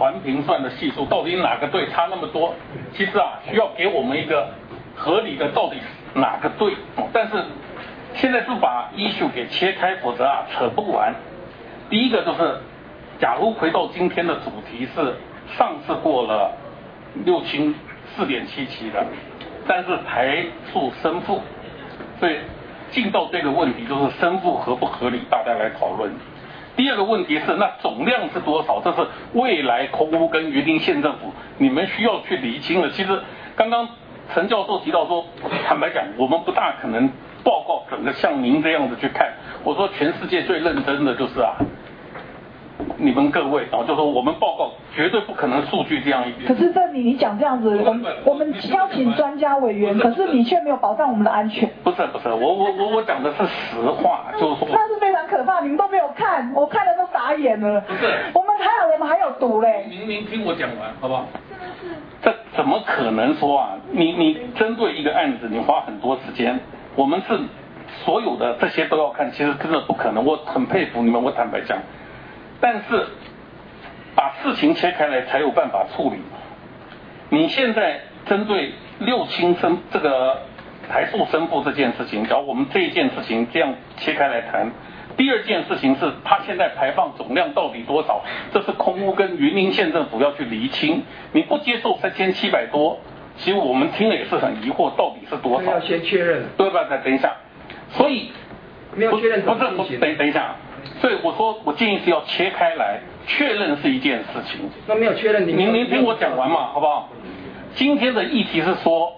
环评算的系数到底哪个对差那么多？其实啊，需要给我们一个合理的到底哪个对。但是现在是把 issue 给切开，否则啊扯不完。第一个就是，假如回到今天的主题是上次过了6清4.7期的，但是台数申复，所以进到这个问题就是申复合不合理，大家来讨论。第二个问题是，那总量是多少？这是未来空污跟云林县政府你们需要去厘清的。其实刚刚陈教授提到说，坦白讲，我们不大可能报告整个像您这样子去看。我说全世界最认真的就是啊，你们各位啊，就说我们报告绝对不可能数据这样一点。 可是你讲这样子，我们邀请专家委员，可是你却没有保障我们的安全。 不是，我讲的是实话，就是说。 那是非常可怕，你们都没有看，我看了都傻眼了。 不是， 我们还有毒嘞。 您听我讲完，好不好？这怎么可能说啊？你针对一个案子，你花很多时间，我们是所有的这些都要看，其实真的不可能。我很佩服你们，我坦白讲。但是把事情切开来才有办法处理。你现在针对6清这个台数申复这件事情，假如我们这一件事情这样切开来谈，第二件事情是它现在排放总量到底多少，这是空污跟云林县政府要去厘清。你不接受3700多，其实我们听了也是很疑惑，到底是多少？ 要先确认， 对吧？等一下，所以没有确认不是等一下。所以我说，我建议是要切开来确认是一件事情。 那没有确认， 您听我讲完嘛，好不好？今天的议题是说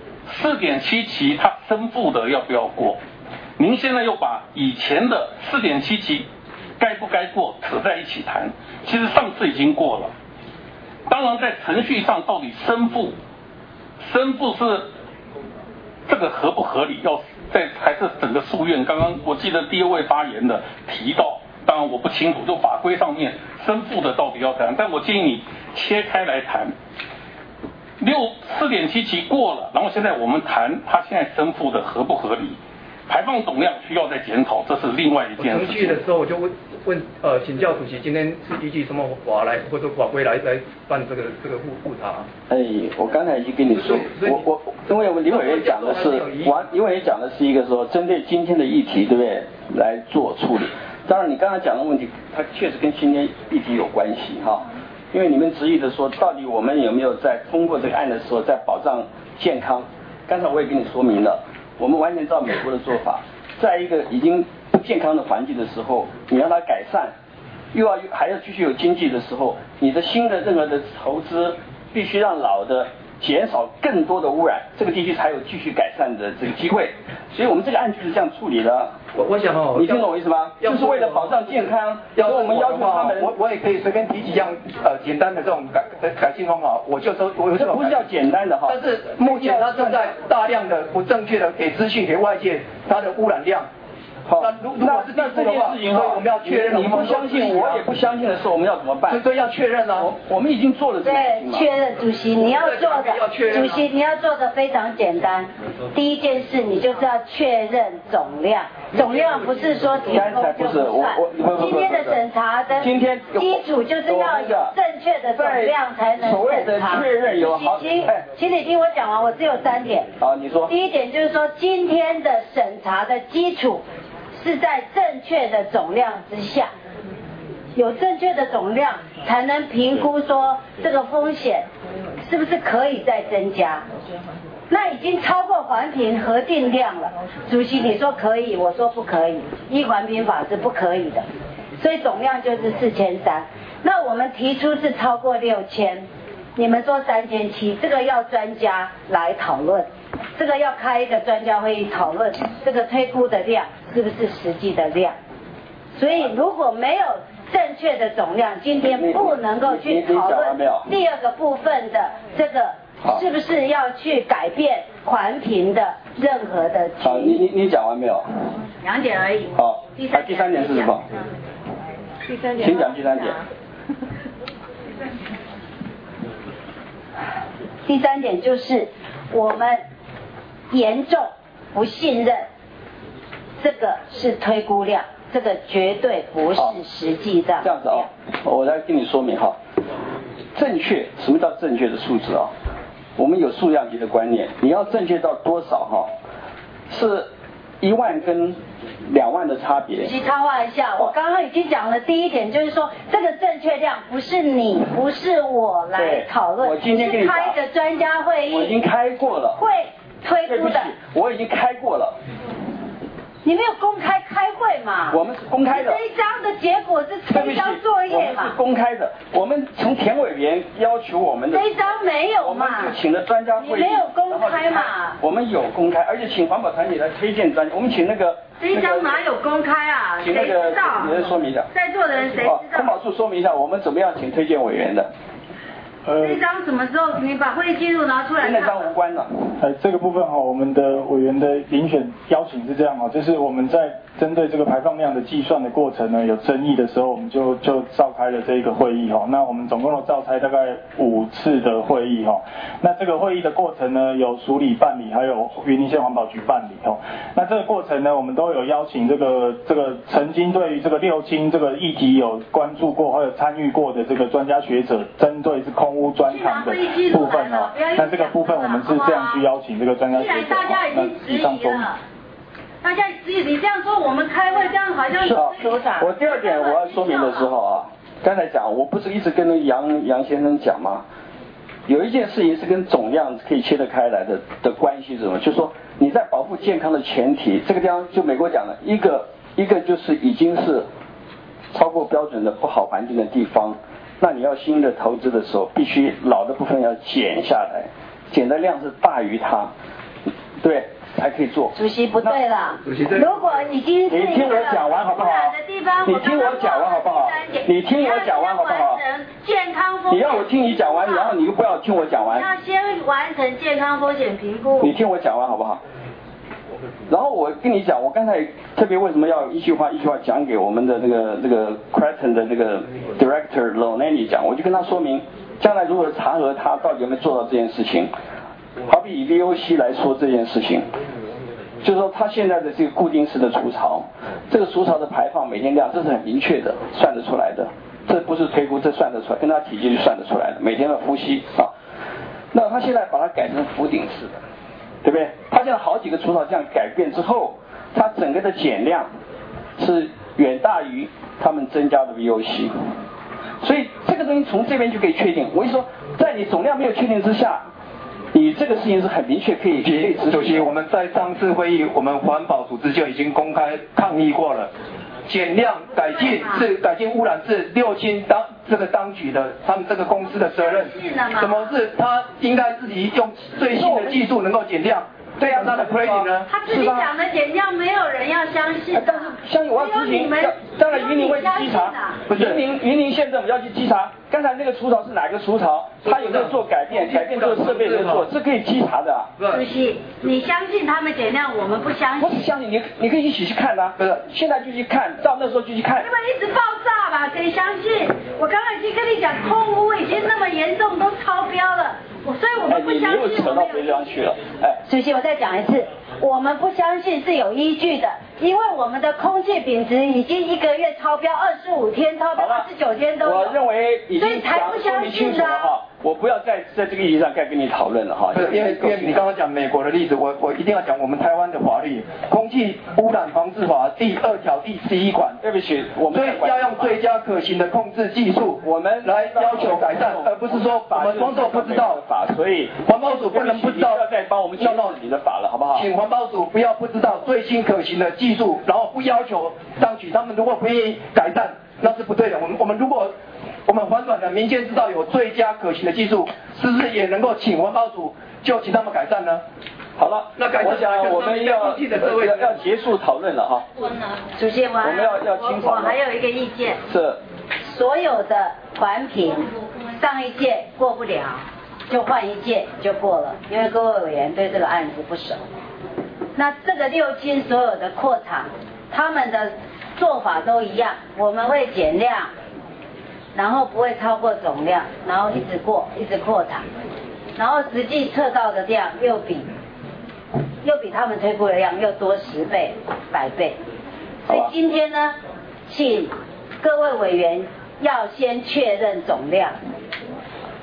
4.7期它申复的要不要过？您现在又把以前的4.7期该不该过扯在一起谈，其实上次已经过了。当然在程序上到底申复是这个合不合理，还是整个诉愿。刚刚我记得第2位发言的提到，当然我不清楚，就法规上面申复的到底要谈，但我建议你切开来谈。4.7期过了，然后现在我们谈它现在申复的合不合理，排放总量需要再检讨，这是另外一件事情。 程序的时候我就问请教主席，今天是依据什么法来或者法规来办这个复查？ 我刚才已经跟你说，因为林委员讲的是林委员讲的是一个说针对今天的议题，对不对？来做处理。当然你刚才讲的问题，它确实跟今天议题有关系哈。因为你们执意的说，到底我们有没有在通过这个案的时候在保障健康？刚才我也跟你说明了，我们完全照美国的做法，在一个已经不健康的环境的时候，你让它改善，还要继续有经济的时候，你的新的任何的投资必须让老的减少更多的污染，这个地区才有继续改善的这个机会。所以我们这个案就是这样处理的。 我想你听懂我意思吗？就是为了保障健康，所以我们要求他们。 我也可以随便提几样简单的这种改进方法，我就说这不是叫简单的哈。 但是目前它正在大量的不正确的给资讯给外界，它的污染量。 好，那这件事情哈， 我们要确认。 你不相信，我也不相信的时候，我们要怎么办？ 所以要确认啊。 我们已经做了这个事情嘛。 对，确认主席你要做的，主席你要做的非常简单。第一件事，你就是要确认总量。总量不是说提供就不算。今天的审查的基础就是要有正确的总量才能审查。 确认有好。 请你听我讲完，我只有3点。 好，你说。 第一点就是说，今天的审查的基础是在正确的总量之下，有正确的总量才能评估说这个风险是不是可以再增加。那已经超过环评核定量了，主席你说可以，我说不可以，依环评法是不可以的，所以总量就是4300。那我们提出是超过6000，你们说3700，这个要专家来讨论，这个要开一个专家会议讨论这个推估的量是不是实际的量。所以如果没有正确的总量，今天不能够去讨论第二个部分的这个是不是要去改变环评的任何的区域。 好，你讲完没有 ？2点而已。 好，第三点是什么？ 第3点。 请讲第3点。 第3点就是我们严重不信任，这个是推估量，这个绝对不是实际的。 这样子哦，我来跟你说明哈。 正确，什么叫正确的数字啊？我们有数量级的观念，你要正确到多少哈？是1万跟2万的差别。 其插话一下，我刚刚已经讲了第一点，就是说这个正确量不是你，不是我来讨论， 我今天跟你讲， 是开一个专家会议， 我已经开过了， 会推出的， 我已经开过了。 你没有公开开会嘛？ 我们是公开的。 这一章的结果是推销作业嘛？ 我们是公开的。我们从田委员要求我们的。 这一章没有嘛？ 我们就请了专家会议。 你没有公开嘛？ 我们有公开，而且请环保团体来推荐专家。我们请那个。 这一章哪有公开啊？ 请那个谁知道？ 有人说明一下。 在座的人谁知道？ 空保处说明一下，我们怎么样请推荐委员的？ 这一章什么时候你把会议记录拿出来？ 跟那章无关的。 这个部分我们的委员的遴选邀请是这样就是我们在针对这个排放量的计算的过程呢有争议的时候，我们就召开了这一个会议那我们总共召开大概5次的会议那这个会议的过程呢，有署理办理，还有云林县环保局办理那这个过程呢，我们都有邀请这个曾经对于这个六轻这个议题有关注过或者参与过的这个专家学者，针对是空污专场的部分那这个部分我们是这样去邀请这个专家学者。 大家已经质疑了，大家质疑你这样说，我们开会这样好像组长。我第二点我要说明的时候刚才讲我不是一直跟那杨先生讲吗？有一件事情是跟总量可以切得开来的关系是什么？就是说你在保护健康的前提，这个地方就美国讲了一个就是已经是超过标准的不好环境的地方，那你要新的投资的时候，必须老的部分要减下来，减的量是大于它，对，才可以做。 主席不对了，如果已经是你听我讲完好不好？你听我讲完好不好？你听我讲完好不好？ 健康风险， 你让我听你讲完，然后你又不要听我讲完。 要先完成健康风险评估。 你听我讲完好不好？然后我跟你讲，我刚才特别为什么要一句话讲给我们的这个 Creighton 的那个 Director Lonani 讲，我就跟他说明，将来如果查核他到底有没有做到这件事情，好比以 VOC 来说这件事情，就是说他现在的这个固定式的除槽，这个除槽的排放每天量，这是很明确的，算得出来的，这不是推估，这算得出来，跟他体积就算得出来的，每天的呼吸那他现在把它改成浮顶式的。对不对？他现在好几个除槽这样改变之后，它整个的减量是远大于他们增加的 VOC， 所以这个东西从这边就可以确定。我一说，在你总量没有确定之下，你这个事情是很明确可以执行。 主席，我们在上次会议，我们环保组织就已经公开抗议过了。减量改进污染是六轻当局的，他们这个公司的责任。怎么是他应该自己用最新的技术能够减量？对啊，他的 credit 呢？ 他自己讲的减量，没有人要相信。 但是相信我要执行，当然云林会去稽查，云林县政府要去稽查。刚才那个除槽是哪个除槽？他有没有做改变？改变这个设备有没有做？这可以稽查的。 主席，你相信他们减量，我们不相信。 我只相信你可以一起去看不是？现在就去看，到那时候就去看。 因为一直爆炸吧，可以相信。我刚刚已经跟你讲，空污已经那么严重，都超标了。所以我们不相信。 你又扯到别地方去了。 主席，我再讲一次，我们不相信是有依据的，因为我们的空气品质已经1个月超标，25天超标，29天都有。 我认为已经说明清楚了我不要在这个议题上再跟你讨论了因为你刚刚讲美国的例子，我一定要讲我们台湾的法律，空气污染防治法第2条第11款。 对不起， 所以要用最佳可行的控制技术，我们来要求改善，而不是说我们装作不知道法。所以环保署不能不知道， 要再帮我们教到你的法了，好不好？ 请环保署不要不知道最新可行的技术，然后不要求当局他们如果不愿意改善，那是不对的。我们如果我们环保的民间知道有最佳可行的技术，是不是也能够请环保署就请他们改善呢？ 好了， 那改善我想我们要结束讨论了主席，我们要清楚。 我还有一个意见， 是所有的环评上一届过不了，就换一届就过了，因为各位委员对这个案子不熟。那这个六轻所有的扩厂，他们的做法都一样，我们会减量，然后不会超过总量，然后一直扩厂，然后实际测到的量又比他们推估的量又多10倍、100倍。所以今天呢，请各位委员要先确认总量，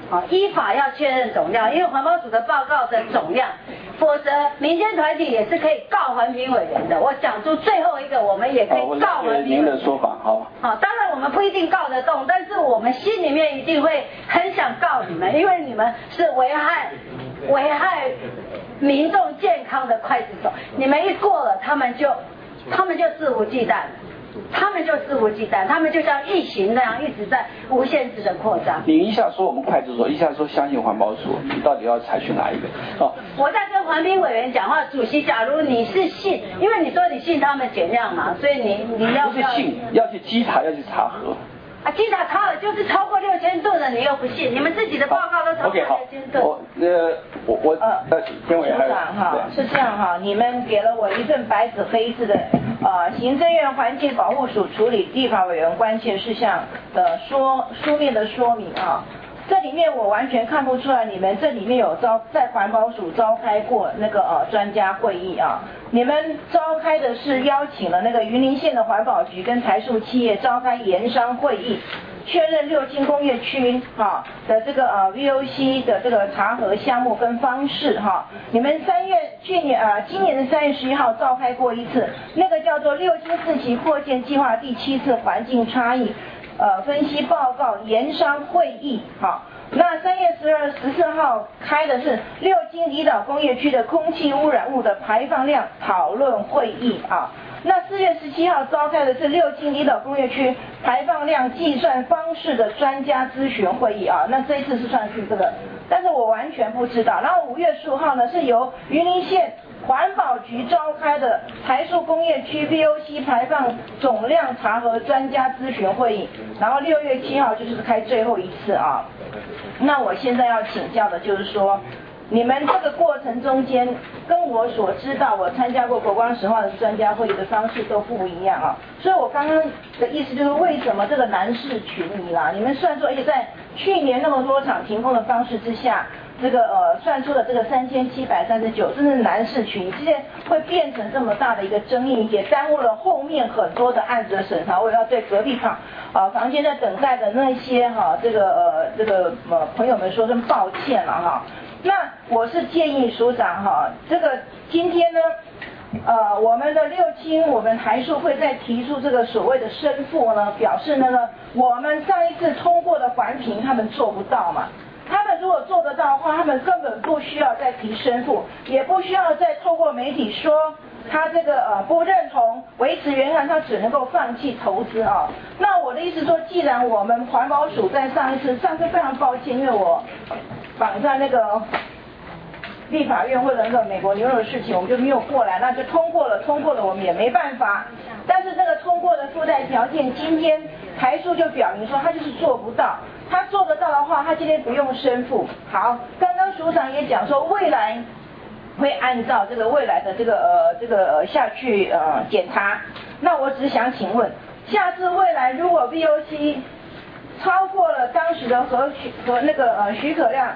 依法要确认总量，因为环保署的报告的总量，否则民间团体也是可以告环评委员的。我讲出最后一个，我们也可以告环评委员。 您的说法，好。 当然我们不一定告得动，但是我们心里面一定会很想告你们，因为你们是危害民众健康的刽子手，你们一过了，他们就肆无忌惮。他们就肆无忌惮，他们就像疫情那样一直在无限制的扩张。 你一下说我们刽子手，一下说相信环保署，你到底要采取哪一个？ 我在跟环评委员讲话，主席，假如你是信，因为你说你信他们减量嘛，所以你要不是信，要去稽查，要去查核。 稽查查了就是超过6000吨的，你又不信，你们自己的报告都超过6000吨。 天委署长哈，是这样哈，你们给了我一份白纸黑字的行政院环境保护署处理立法委员关切事项的书面的说明啊。这里面我完全看不出来，你们这里面有在环保署召开过那个专家会议啊。你们召开的是邀请了那个云林县的环保局跟台塑企业召开研商会议，确认六轻工业区的这个VOC 的这个查核项目跟方式哈。你们今年的3月11号召开过一次，那个叫做六轻4期扩建计划第7次环境差异分析报告研商会议好。那3月14号开的是六轻离岛工业区的空气污染物的排放量讨论会议啊。那4月17号召开的是六轻离岛工业区排放量计算方式的专家咨询会议啊。那这一次是算是这个，但是我完全不知道。然后5月15号呢是由云林县环保局召开的台塑工业区 VOC 排放总量查核专家咨询会议，然后6月7号就是开最后一次啊。那我现在要请教的就是说，你们这个过程中间跟我所知道我参加过国光石化的专家会议的方式都不一样啊。所以我刚刚的意思就是为什么这个难事群疑啦？你们算出而且在去年那么多场停工的方式之下，这个算出了这个3739，真是难事群疑，这些会变成这么大的一个争议，也耽误了后面很多的案子的审查。我也要对隔壁房间在等待的那些这个朋友们说声抱歉了哈。那我是建议署长这个今天呢我们的六轻我们台塑会再提出这个所谓的申复呢，表示呢我们上一次通过的环评他们做不到嘛。他们如果做得到的话，他们根本不需要再提申复，也不需要再透过媒体说他这个不认同维持原案，他只能够放弃投资啊。那我的意思说，既然我们环保署在上次非常抱歉，因为我绑在那个立法院或者那个美国牛肉的事情，我们就没有过来，那就通过了我们也没办法。但是这个通过的附带条件，今天台塑就表明说他就是做不到。他做得到的话，他今天不用申复。好，刚刚署长也讲说，未来会按照这个未来的这个下去检查。那我只想请问，下次未来如果 VOC 超过了当时的和那个许可量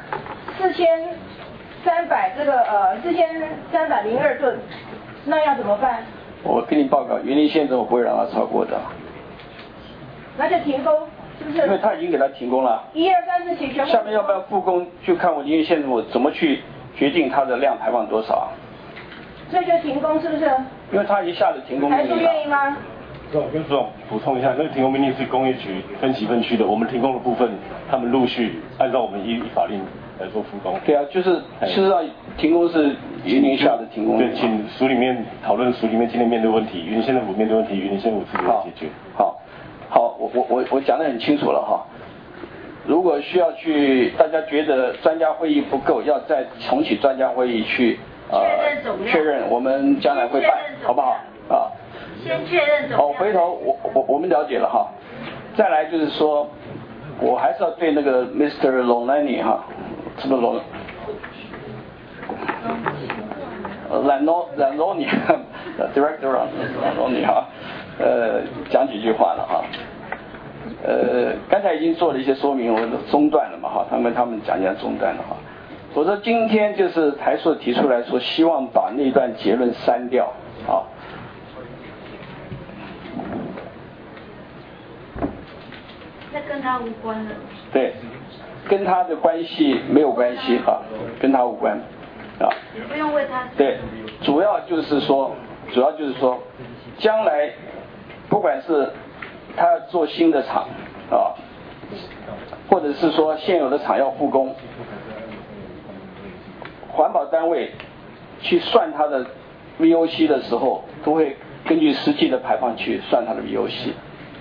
4302吨，那要怎么办？ 我跟你报告，云林县政府不会让他超过的。 那就停工。是不是？ 因为他已经给他停工了。1、2、3、4期全部。下面要不要复工，就看我云林县政府怎么去决定它的量排放多少。 所以就停工是不是？ 因为他已经下了停工命令了。台塑愿意吗？ 我跟署长补充一下，那个停工命令是工业局分期分区的，我们停工的部分，他们陆续按照我们依法令来做复工。 对啊，就是事实上停工是云林下的停工。 对，请署里面讨论署里面今天面对问题，云林县政府面对问题，云林县政府自己来解决。 好，我讲得很清楚了哈。如果需要去，大家觉得专家会议不够，要再重启专家会议去确认，我们将来会办，好不好？ 先确认总量。 好，回头我们了解了哈。再来就是说，我还是要对那个 Mr. Longlani 是不是Lanoni Director Lanoni 讲几句话了哈。刚才已经做了一些说明，我中断了嘛哈，他们讲一下中断了哈。我说今天就是台塑提出来说，希望把那段结论删掉啊。 那跟他无关了。 对， 跟他的关系没有关系啊，跟他无关啊。 不用为他。 对，主要就是说，将来不管是他要做新的厂啊，或者是说现有的厂要复工，环保单位去算它的 VOC 的时候，都会根据实际的排放去算它的 VOC。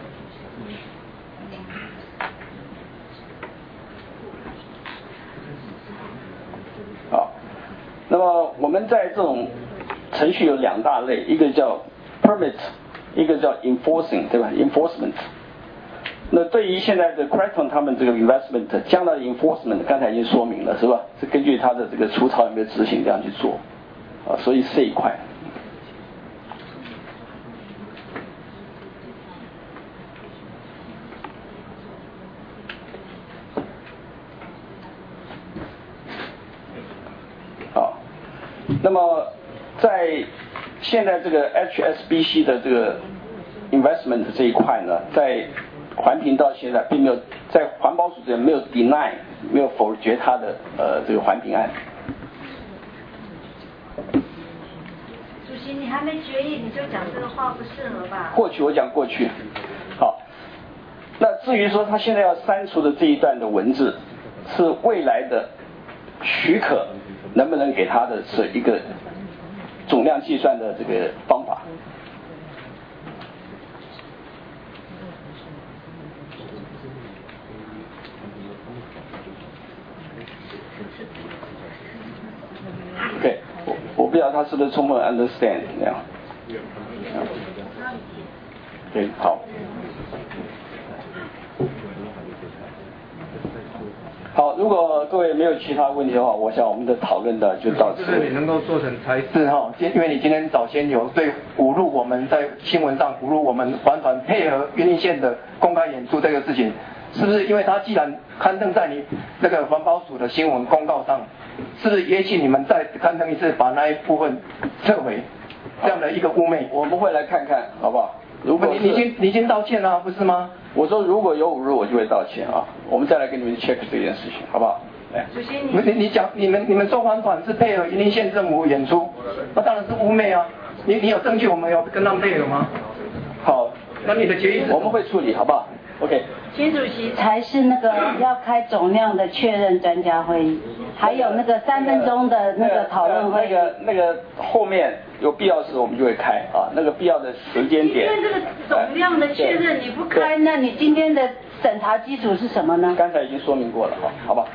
好，那么我们在这种程序有2大类，一个叫 permit， 一个叫 enforcing， 对吧 ？enforcement。那对于现在的 Kraton 他们这个 investment， 将来的 enforcement 刚才已经说明了，是吧？是根据他的这个除草有没有执行这样去做，啊，所以是这一块。好，那么在现在这个 HSBC 的这个 investment 这一块呢，在环评到现在并没有在环保署这边没有 deny， 没有否决他的这个环评案。 主席，你还没决议你就讲这个话不适合吧？ 过去我讲过去，好。那至于说他现在要删除的这一段的文字，是未来的许可能不能给他的是一个总量计算的这个方法。对，我不知道他是不是充分 understand 那样。对，好。好，如果各位没有其他问题的话，我想我们的讨论的就到此。 这个你能够做成才是哈，因为你今天早先有对侮辱我们在新闻上侮辱我们环团配合云林县的公开演出这个事情，是不是因为他既然刊登在你那个环保署的新闻公告上，是不是也请你们再刊登一次，把那一部分撤回，这样的一个污蔑？ 我们会来看看，好不好？如果你已经道歉了，不是吗？ 我说如果有侮辱，我就会道歉啊。我们再来跟你们 check 这件事情，好不好？哎， 主席， 你讲你们中环团是配合云林县政府演出，那当然是污蔑啊。你有证据，我们有跟他们配合吗？ 好， 那你的决议我们会处理，好不好 ？OK。 习主席才是那个要开总量的确认专家会议，还有那个3分钟的那个讨论会议。 那个后面有必要时我们就会开啊，那个必要的时间点。 今天这个总量的确认你不开，那你今天的审查基础是什么呢？ 刚才已经说明过了，好吧？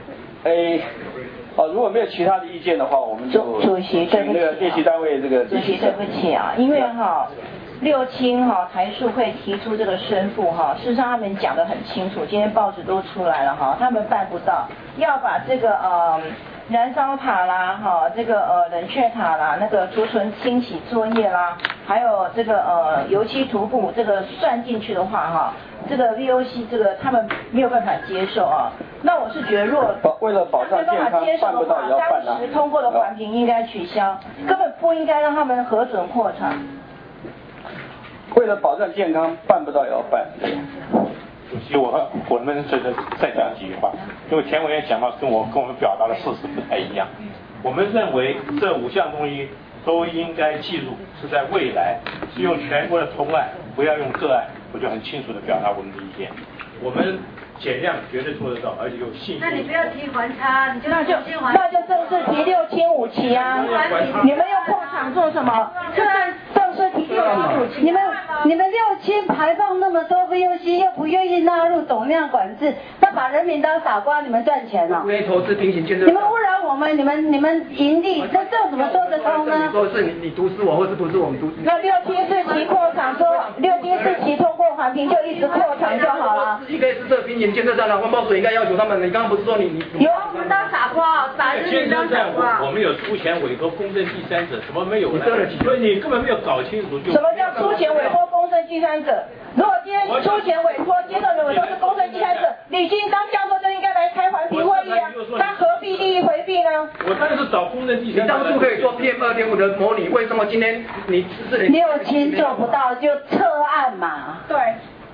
如果没有其他的意见的话，我们就主席对不起， 那个列席单位这个主席对不起啊，因为六轻台数会提出这个申复事实上他们讲得很清楚，今天报纸都出来了他们办不到，要把这个燃烧塔啦这个冷却塔啦，那个储存清洗作业啦，还有这个油漆涂布这个算进去的话这个 VOC 这个他们没有办法接受啊。那我是觉得，如果为了保障健康，办不到也要办当时通过的环评应该取消，根本不应该让他们核准扩厂。 为了保障健康，办不到也要办。 主席，我们再讲几句话，因为田委员讲到跟我们表达的事实不太一样。我们认为这5项东西都应该记住，是在未来是用全国的同案，不要用个案，我就很清楚的表达我们的意见。我们减量绝对做得到，而且有信心。 那你不要提环差，你就那就正式提6轻5期啊！你们要扩厂做什么？正式提6轻5期。 你们6轻排放那么多 VOC， 又不愿意纳入总量管制，那把人民当傻瓜，你们赚钱了。 没投资平行建设。 你们污染我们，你们盈利，那这怎么说得通呢？ 你说是你毒死我，或是毒死我们毒死你？ 那6轻4期扩厂说6轻4期通过环评就一直扩厂就好了。 自己可以是这平行建设站了，环保署应该要求他们。你刚刚不是说你有我们当傻瓜，把人民当傻瓜。 我们有出钱委托公正第三者，什么没有？所以你根本没有搞清楚。 什么叫出钱委托公正第三者？如果今天出钱委托接受的委托是公正第三者，李金当教授就应该来开环评会议啊，他何必利益回避呢？ 我当然是找公正第三者。 你当初可以做 PM2.5的模拟，为什么今天你 6轻做不到就撤案嘛？ 对。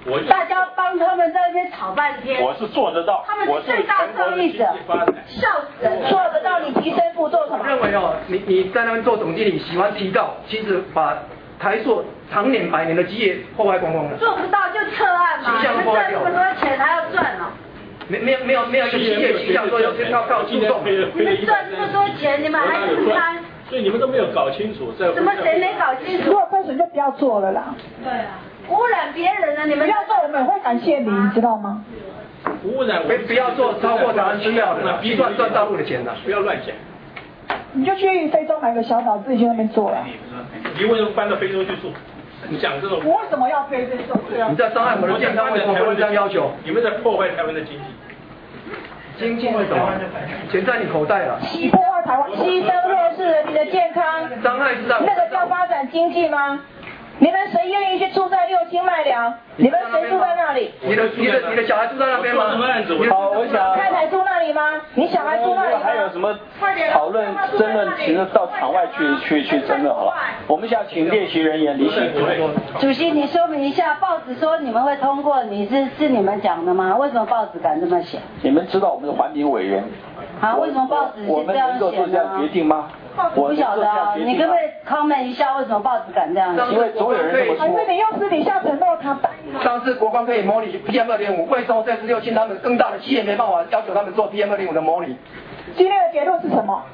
大家帮他们在那边吵半天。 我是做得到， 他们是最大受益者，笑死人！做得到你提升副做什么？ 我认为你在那边做总经理，喜欢提告，其实把台塑长年百年的基业破坏光光了。 做不到就撤案嘛，你们赚那么多钱还要赚哦。 没有一个企业形象说要靠诉讼。 你们赚这么多钱，你们还不贪？ 所以你们都没有搞清楚， 什么谁没搞清楚？ 如果亏损就不要做了啦。 对啊，污染别人了，你们不要做，我们也会感谢你，你知道吗？ 污染不要做超过咱们需要的，逼赚大陆的钱的， 不要乱讲。 你就去非洲买个小岛，自己去那边做了。 你为什么搬到非洲去住？你讲这种。 我为什么要非洲？对啊。 你在伤害我们的健康，为什么不能这样要求？ 你们在破坏台湾的经济。 经济为什么？钱在你口袋了。 破坏台湾，牺牲弱势人民的健康， 伤害是在那个叫发展经济吗？你们谁愿意去住在六轻麦寮？你们谁住在那里？ 你的小孩住在那边吗？ 好，我想太太住那里吗？你小孩住那里吗？ 还有什么讨论争论，其实到场外去争论好了。我们想请列席人员离席。 主席，你说明一下，报纸说你们会通过，是你们讲的吗？为什么报纸敢这么写？ 你们知道我们的环评委员。 啊，为什么报纸是这样写呢？ 我们能够做这样决定吗？ 我不晓得啊，你可不可以 comment 一下为什么报纸敢这样写？ 因为总有人这么说。 还是你用私底下承诺他？ 上次国光可以模拟 PM2.5，为什么这次六轻他们更大的企业没办法要求他们做 PM2.5 的模拟？ 今天的结论是什么？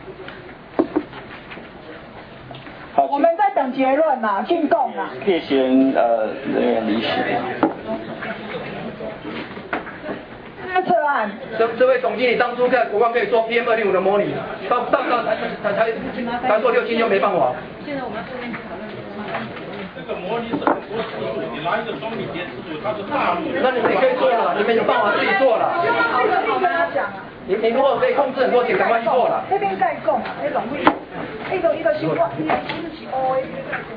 好， 我们在等结论呐，进贡呐。 列席人员离席。 撤案。 这位总经理当初在国光可以做 PM2.5 的模拟，到才做六轻就没办法。 现在我们要这边讨论。 这个模拟是很多技术，你拿一个双锂电池组，它是大陆的。 那你们可以做了，你们有办法自己做了。你如果可以控制很多钱，赶快去做了。 那边盖供啊，那容易，一个新冠，一个是 OA 盖供。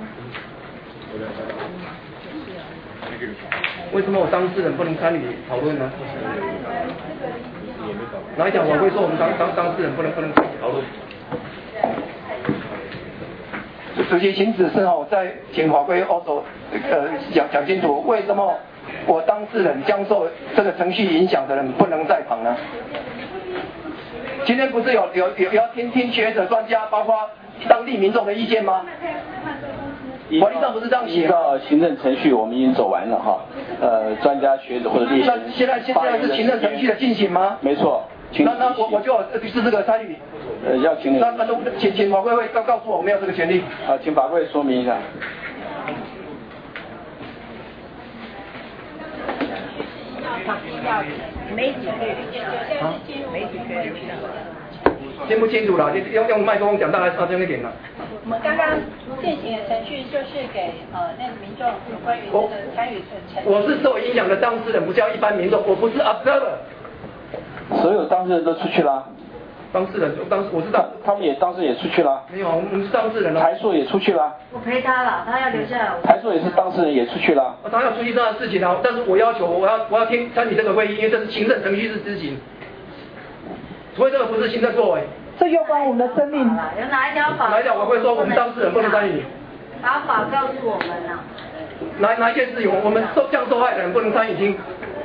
为什么我当事人不能参与讨论呢？哪一条我会说我们当事人不能参与讨论？主席，请指示再请法规讲清楚，为什么我当事人将受这个程序影响的人不能在场呢？今天不是有要听学者专家，包括当地民众的意见吗？法律上不是这样写。 依照行政程序，我们已经走完了哈。专家学者或者列席。 那现在是行政程序的进行吗？ 没错。 那我就是这个参与。 要请你。 那请法规会告诉我没有这个权利。 啊，请法规说明一下。 媒体可以留下，媒体可以留下。 听不清楚了，你用麦克风讲，大概大声一点了。 我们刚刚进行的程序就是给那个民众有关于这个参与程序。 我是受影响的当事人，不叫一般民众，我不是 observer。 所有当事人都出去了。 当事人，我是他们当事人也出去了。 没有，我们是当事人了。 台塑也出去了。 我陪他了，他要留下来。 台塑也是当事人，也出去了。 他要出去这样的事情啊，但是我要求我要参与这个会议，因为这是行政程序是执行，所以这个不是行政作为。 这攸关我们的生命。 有哪一条法？ 哪一条我会说我们当事人不能参与？ 把法告诉我们了。 哪一件事情我们受害的人不能参与听？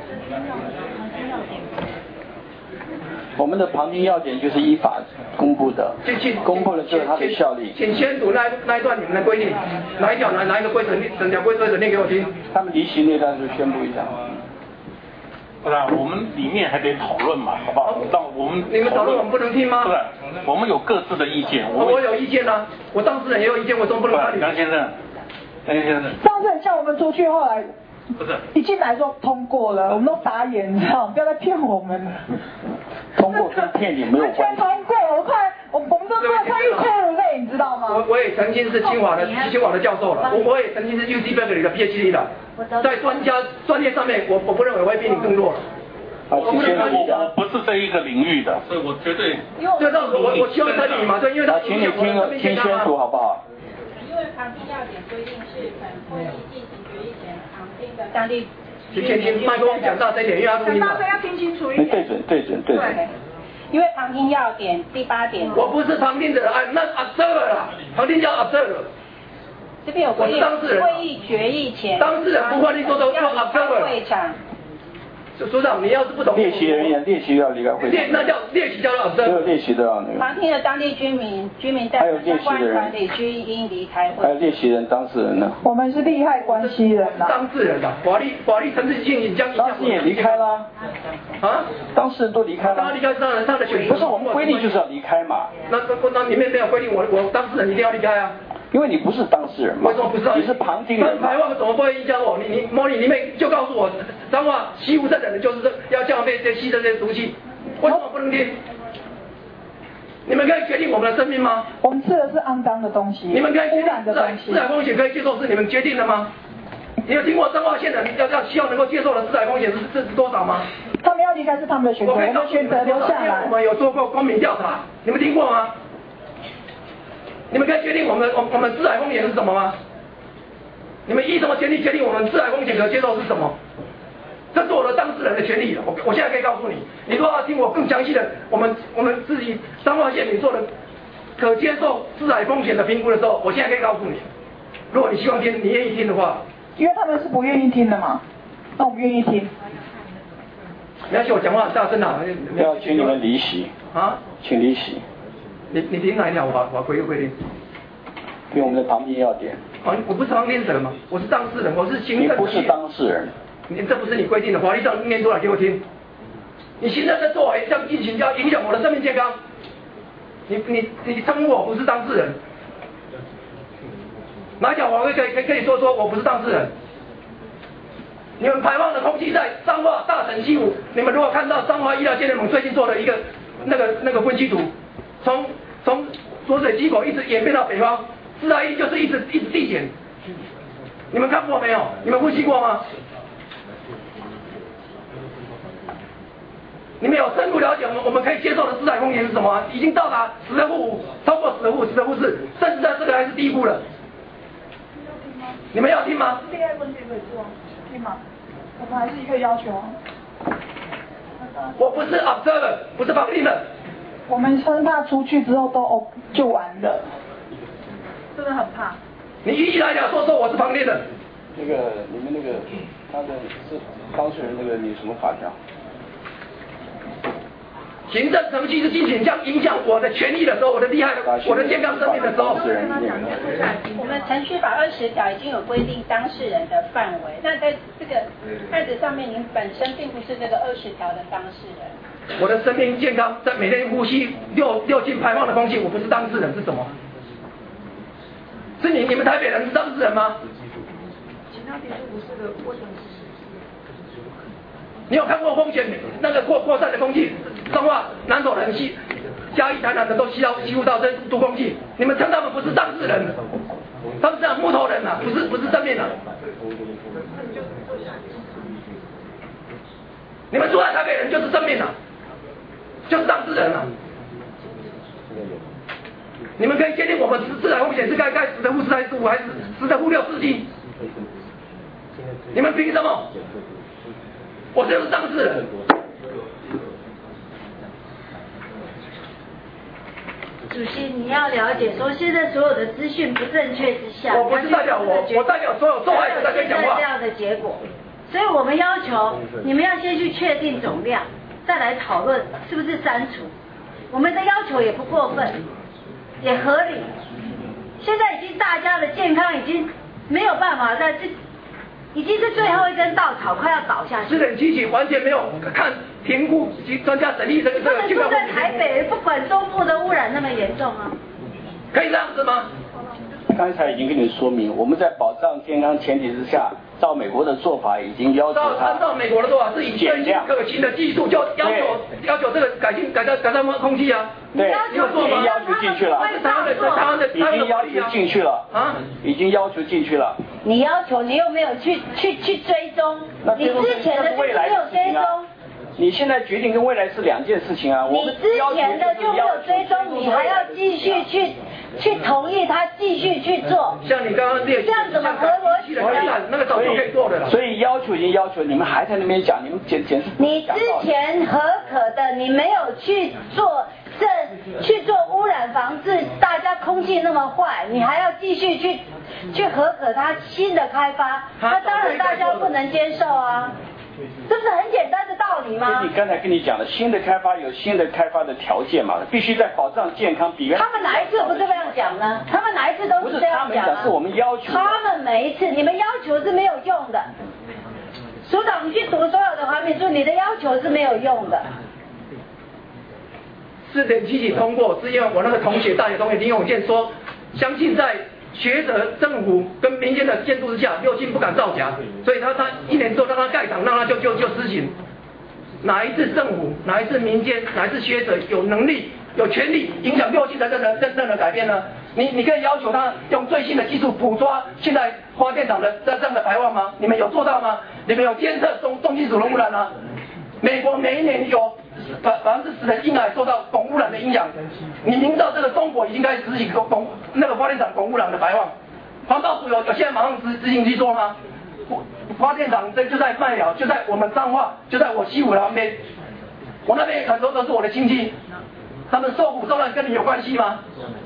我们的旁听要点就是依法公布的，公布了之后它的效力。 请宣读那一段你们的规定，哪一条哪一个规则，整条规则念给我听。 他们离席那段就宣布一下。 不是，我们里面还得讨论嘛，好不好？让我们你们讨论我们不能听吗？ 不是，我们有各自的意见。 我有意见啊，我当事人也有意见，我怎么不能参与？ 杨先生， 上次很像我们出去，后来不是一进来说通过了，我们都傻眼，你知道吗？不要再骗我们了。 通过跟骗你没有关系。 通过，我们都快欲哭无泪，你知道吗？ 我也曾经是清华的教授了，我也曾经是 UC Berkeley 的 PhD 的，在专业上面，我不认为我会比你更弱。 我不是这一个领域的，所以我绝对。 就让我希望参与嘛，对，因为他请你听宣读好不好？ 因为旁听要点规定是本会议进行决议前旁听的当地。 请麦克风讲大声一点，因为他录音嘛。 大声要听清楚一点。 对准。 因为旁听要点第8点。 我不是旁听者，I'm not observer 啦，旁听叫 observer。 这边有规定，会议决议前， 当事人不欢迎说要离开会场。 组长，你要是不懂， 列席人员列席要离开会场， 那叫列席叫做 observer， 只有列席的那个。 旁听的当地居民代表相关团体均应离开会。 还有列席人当事人呢？ 我们是利害关系人呐。 当事人啊，法律程序性影响。 当事人也离开了。啊？当事人都离开了。 当然离开他的选择。 不是我们规定就是要离开嘛？ 那里面没有规定我当事人一定要离开啊。 因为你不是当事人嘛。 为什么不是？ 你是旁听人。 排放怎么不会影响我？你模拟里面就告诉我，脏话吸污症的人就是要这样被吸这些毒气，为什么不能听？你们可以决定我们的生命吗？ 我们吃的是肮脏的东西， 你们可以污染的东西。 自然风险可以接受是你们决定的吗？你有听过彰化县的要希望能够接受的自然风险是多少吗？ 他们要离开是他们的选择，我们选择留下来。 我们有做过公民调查，你们听过吗？你们可以决定我们自然风险是什么吗？你们依什么权利决定我们自然风险可接受是什么？这是我的当事人的权利，我现在可以告诉你，你如果要听我更详细的，我们自己彰化县里做的可接受自然风险的评估的时候，我现在可以告诉你，如果你希望听，你愿意听的话， 因为他们是不愿意听的嘛，那我们愿意听。 你要学我讲话很大声啊！ 要请你们离席啊， 请离席。 你凭哪一条法规定？ 因为我们的旁听要点。 啊，我不是旁听者吗？我是当事人，我是行政。 你不是当事人。 这不是你规定的，法律上念出来给我听。你行政的作为这样进行，要影响我的生命健康。你称呼我不是当事人，哪一条法规可以说我不是当事人？你们排放的空气在彰化大城西湖，你们如果看到彰化医疗健联盟最近做的一个那个分析图，从浊水溪口一直演变到北方，自来一就是一直递减。你们看过没有？你们呼吸过吗？你们有深入了解我们可以接受的自然风险是什么？已经到达10的负5，超过10的负10的负4，甚至在这个还是第一步了。你们要听吗？ 利害关系可以做，听吗？我们还是一个要求。 我不是 observer， 不是旁听的。 我们生怕出去之后就完了，真的很怕。 你一来了说我是旁听的。 那个你们那个他的是当事人那个你什么法条？ 行政程序是进行将影响我的权益的时候，我的利害，我的健康生命的时候。 我们程序法20条已经有规定当事人的范围，那在这个案子上面，您本身并不是这个20条的当事人。 我的生命健康在每天呼吸六进排放的空气，我不是当事人是什么？是你们台北人是当事人吗？ 其他地区不是的，为什么？ 你有看过风险那个扩散的空气？彰化、南投人嘉义、台南的都吸入到这毒空气，你们称他们不是当事人，他们是木头人啊，不是正面的。你们住在台北人就是正面啊，就是当事人啊。你们可以界定我们自然风险是该10的负4还是15还是10的负6、4级？你们凭什么？我就是当事人。 主席，你要了解说，现在所有的资讯不正确之下， 我不是代表我代表所有受害者在跟你讲话。 这样的结果，所以我们要求你们要先去确定总量，再来讨论是不是删除。我们的要求也不过分，也合理。现在已经大家的健康已经没有办法在这。已经是最后一根稻草，快要倒下去。 私人机器完全没有看评估及专家审议这个他们住在台北，不管中部的污染那么严重啊， 可以这样子吗？ 刚才已经跟你说明，我们在保障健康前提之下，照美国的做法已经要求他按照美国的做法是以最可行的技术，就要求这个改善空气啊。 对，已经要求进去了，已经要求进去了啊，已经要求进去了。 你要求，你又没有去追踪，你之前的没有追踪。 你现在决定跟未来是2件事情啊。 你之前的就没有追踪，你还要继续去同意他继续去做。 像你刚刚列， 这样怎么合逻辑？ 那个早就可以做的了。 所以要求已经要求，你们还在那边讲，你们简直。 你之前合可的，你没有去做去做污染防治，大家空气那么坏，你还要继续去核可它新的开发，那当然大家不能接受啊。这不是很简单的道理吗？ 你刚才跟你讲的，新的开发有新的开发的条件嘛，必须在保障健康比原来。 他们哪一次不是这样讲呢？他们哪一次都是这样讲啊？ 是我们要求。 他们每一次，你们要求是没有用的。署长，你去读所有的环评书，你的要求是没有用的。 4.7通过，是因为我那个同学，大学同学林永健说，相信在学者、政府跟民间的监督之下，六轻不敢造假，所以他1年之后让他盖厂，让他就施行。哪一次政府、哪一次民间、哪一次学者有能力、有权利影响六轻的任何改变呢？你可以要求他用最新的技术捕捉现在发电厂的这样的排放吗？你们有做到吗？你们有监测重金属的污染吗？美国每一年有10%的婴儿受到汞污染的影响，你明知道这个中国已经开始执行那个发电厂汞污染的排放，环保署有现在马上执行去做吗？发电厂就在麦寮，就在我们彰化，就在我西湖的旁边，我那边很多都是我的亲戚，他们受苦受难跟你有关系吗？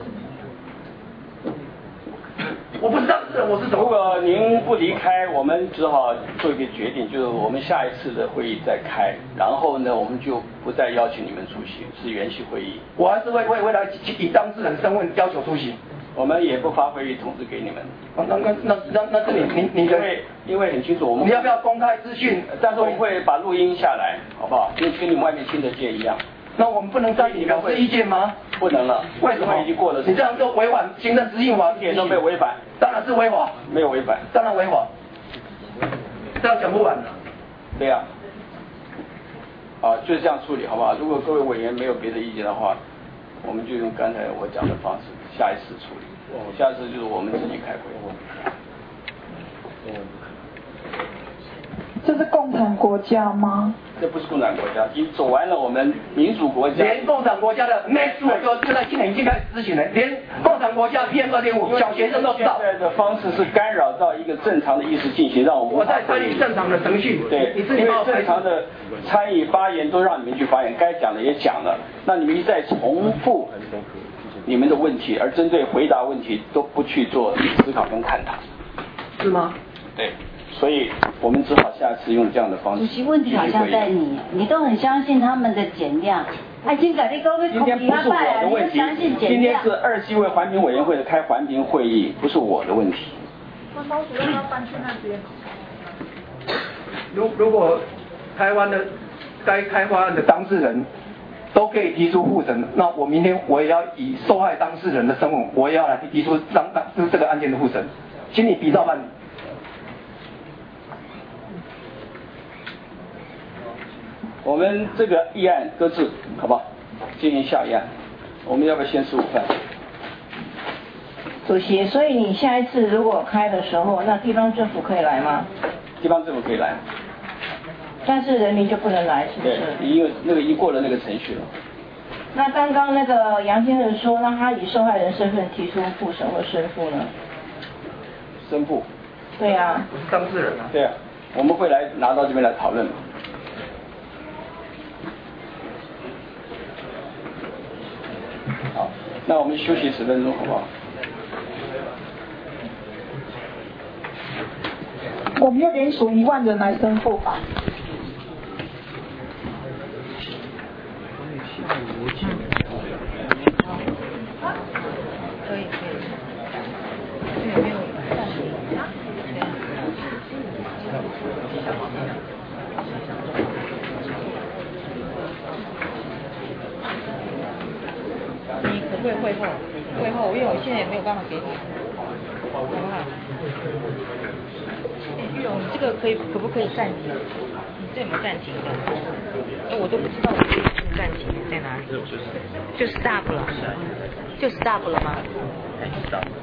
我不是当事人，我是什么？ 如果您不离开，我们只好做一个决定，就是我们下一次的会议再开，然后呢，我们就不再邀请你们出席，是原系会议。 我还是会来以当事人身份要求出席。 我们也不发会议通知给你们。 那是你的， 因为很清楚，我们你要不要公开资讯？ 但是我会把录音下来，好不好？跟你们外面听得见一样。 那我们不能在你表示意见吗？ 不能了， 为什么？ 已经过了。 你这样就违反行政执行法， 一点都没有违反。 当然是违法。 没有违反。 当然违法。这样讲不完了。 对呀。就是这样处理，好不好？如果各位委员没有别的意见的话，我们就用刚才我讲的方式，下一次处理。下次就是我们自己开会。 这是共产国家吗？ 这不是共产国家，已经走完了我们民主国家。 连共产国家的 Max 就在今年已经开始执行了，连共产国家 PM2.5小学生都知道。 现在的方式是干扰到一个正常的议事进行，让我在参与正常的程序。 对，因为正常的参与发言都让你们去发言，该讲的也讲了，那你们一再重复你们的问题，而针对回答问题都不去做思考跟探讨， 是吗？ 对。所以我们只好下次用这样的方式。 主席，问题好像在你都很相信他们的减量。今天不是我的问题，今天是27位环评委员会的开环评会议，不是我的问题。 环保署让他搬去那边。 如果台湾的该开发案的当事人都可以提出复审，那我明天我也要以受害当事人的身份，我也要来提出这个案件的复审，请你比照办理。 我们这个议案搁置，好不好？进行下一案。我们要不要先吃午饭？ 主席，所以你下一次如果开的时候，那地方政府可以来吗？ 地方政府可以来， 但是人民就不能来，是不是？ 对，因为那个已经过了那个程序了。 那刚刚那个杨先生说，让他以受害人身份提出复审或申复呢？ 申复。 对呀。 我是当事人啊。 对啊，我们会来拿到这边来讨论。好，那我们休息10分钟，好不好？ 我们要联署1万人来申复吧。 可以。没有暂停。你可不可以会后？因为我现在也没有办法给你，好不好？玉荣，你这个可不可以暂停？你这有没有暂停的？我都不知道我这个暂停在哪里。就 stop 了，就 stop 了吗？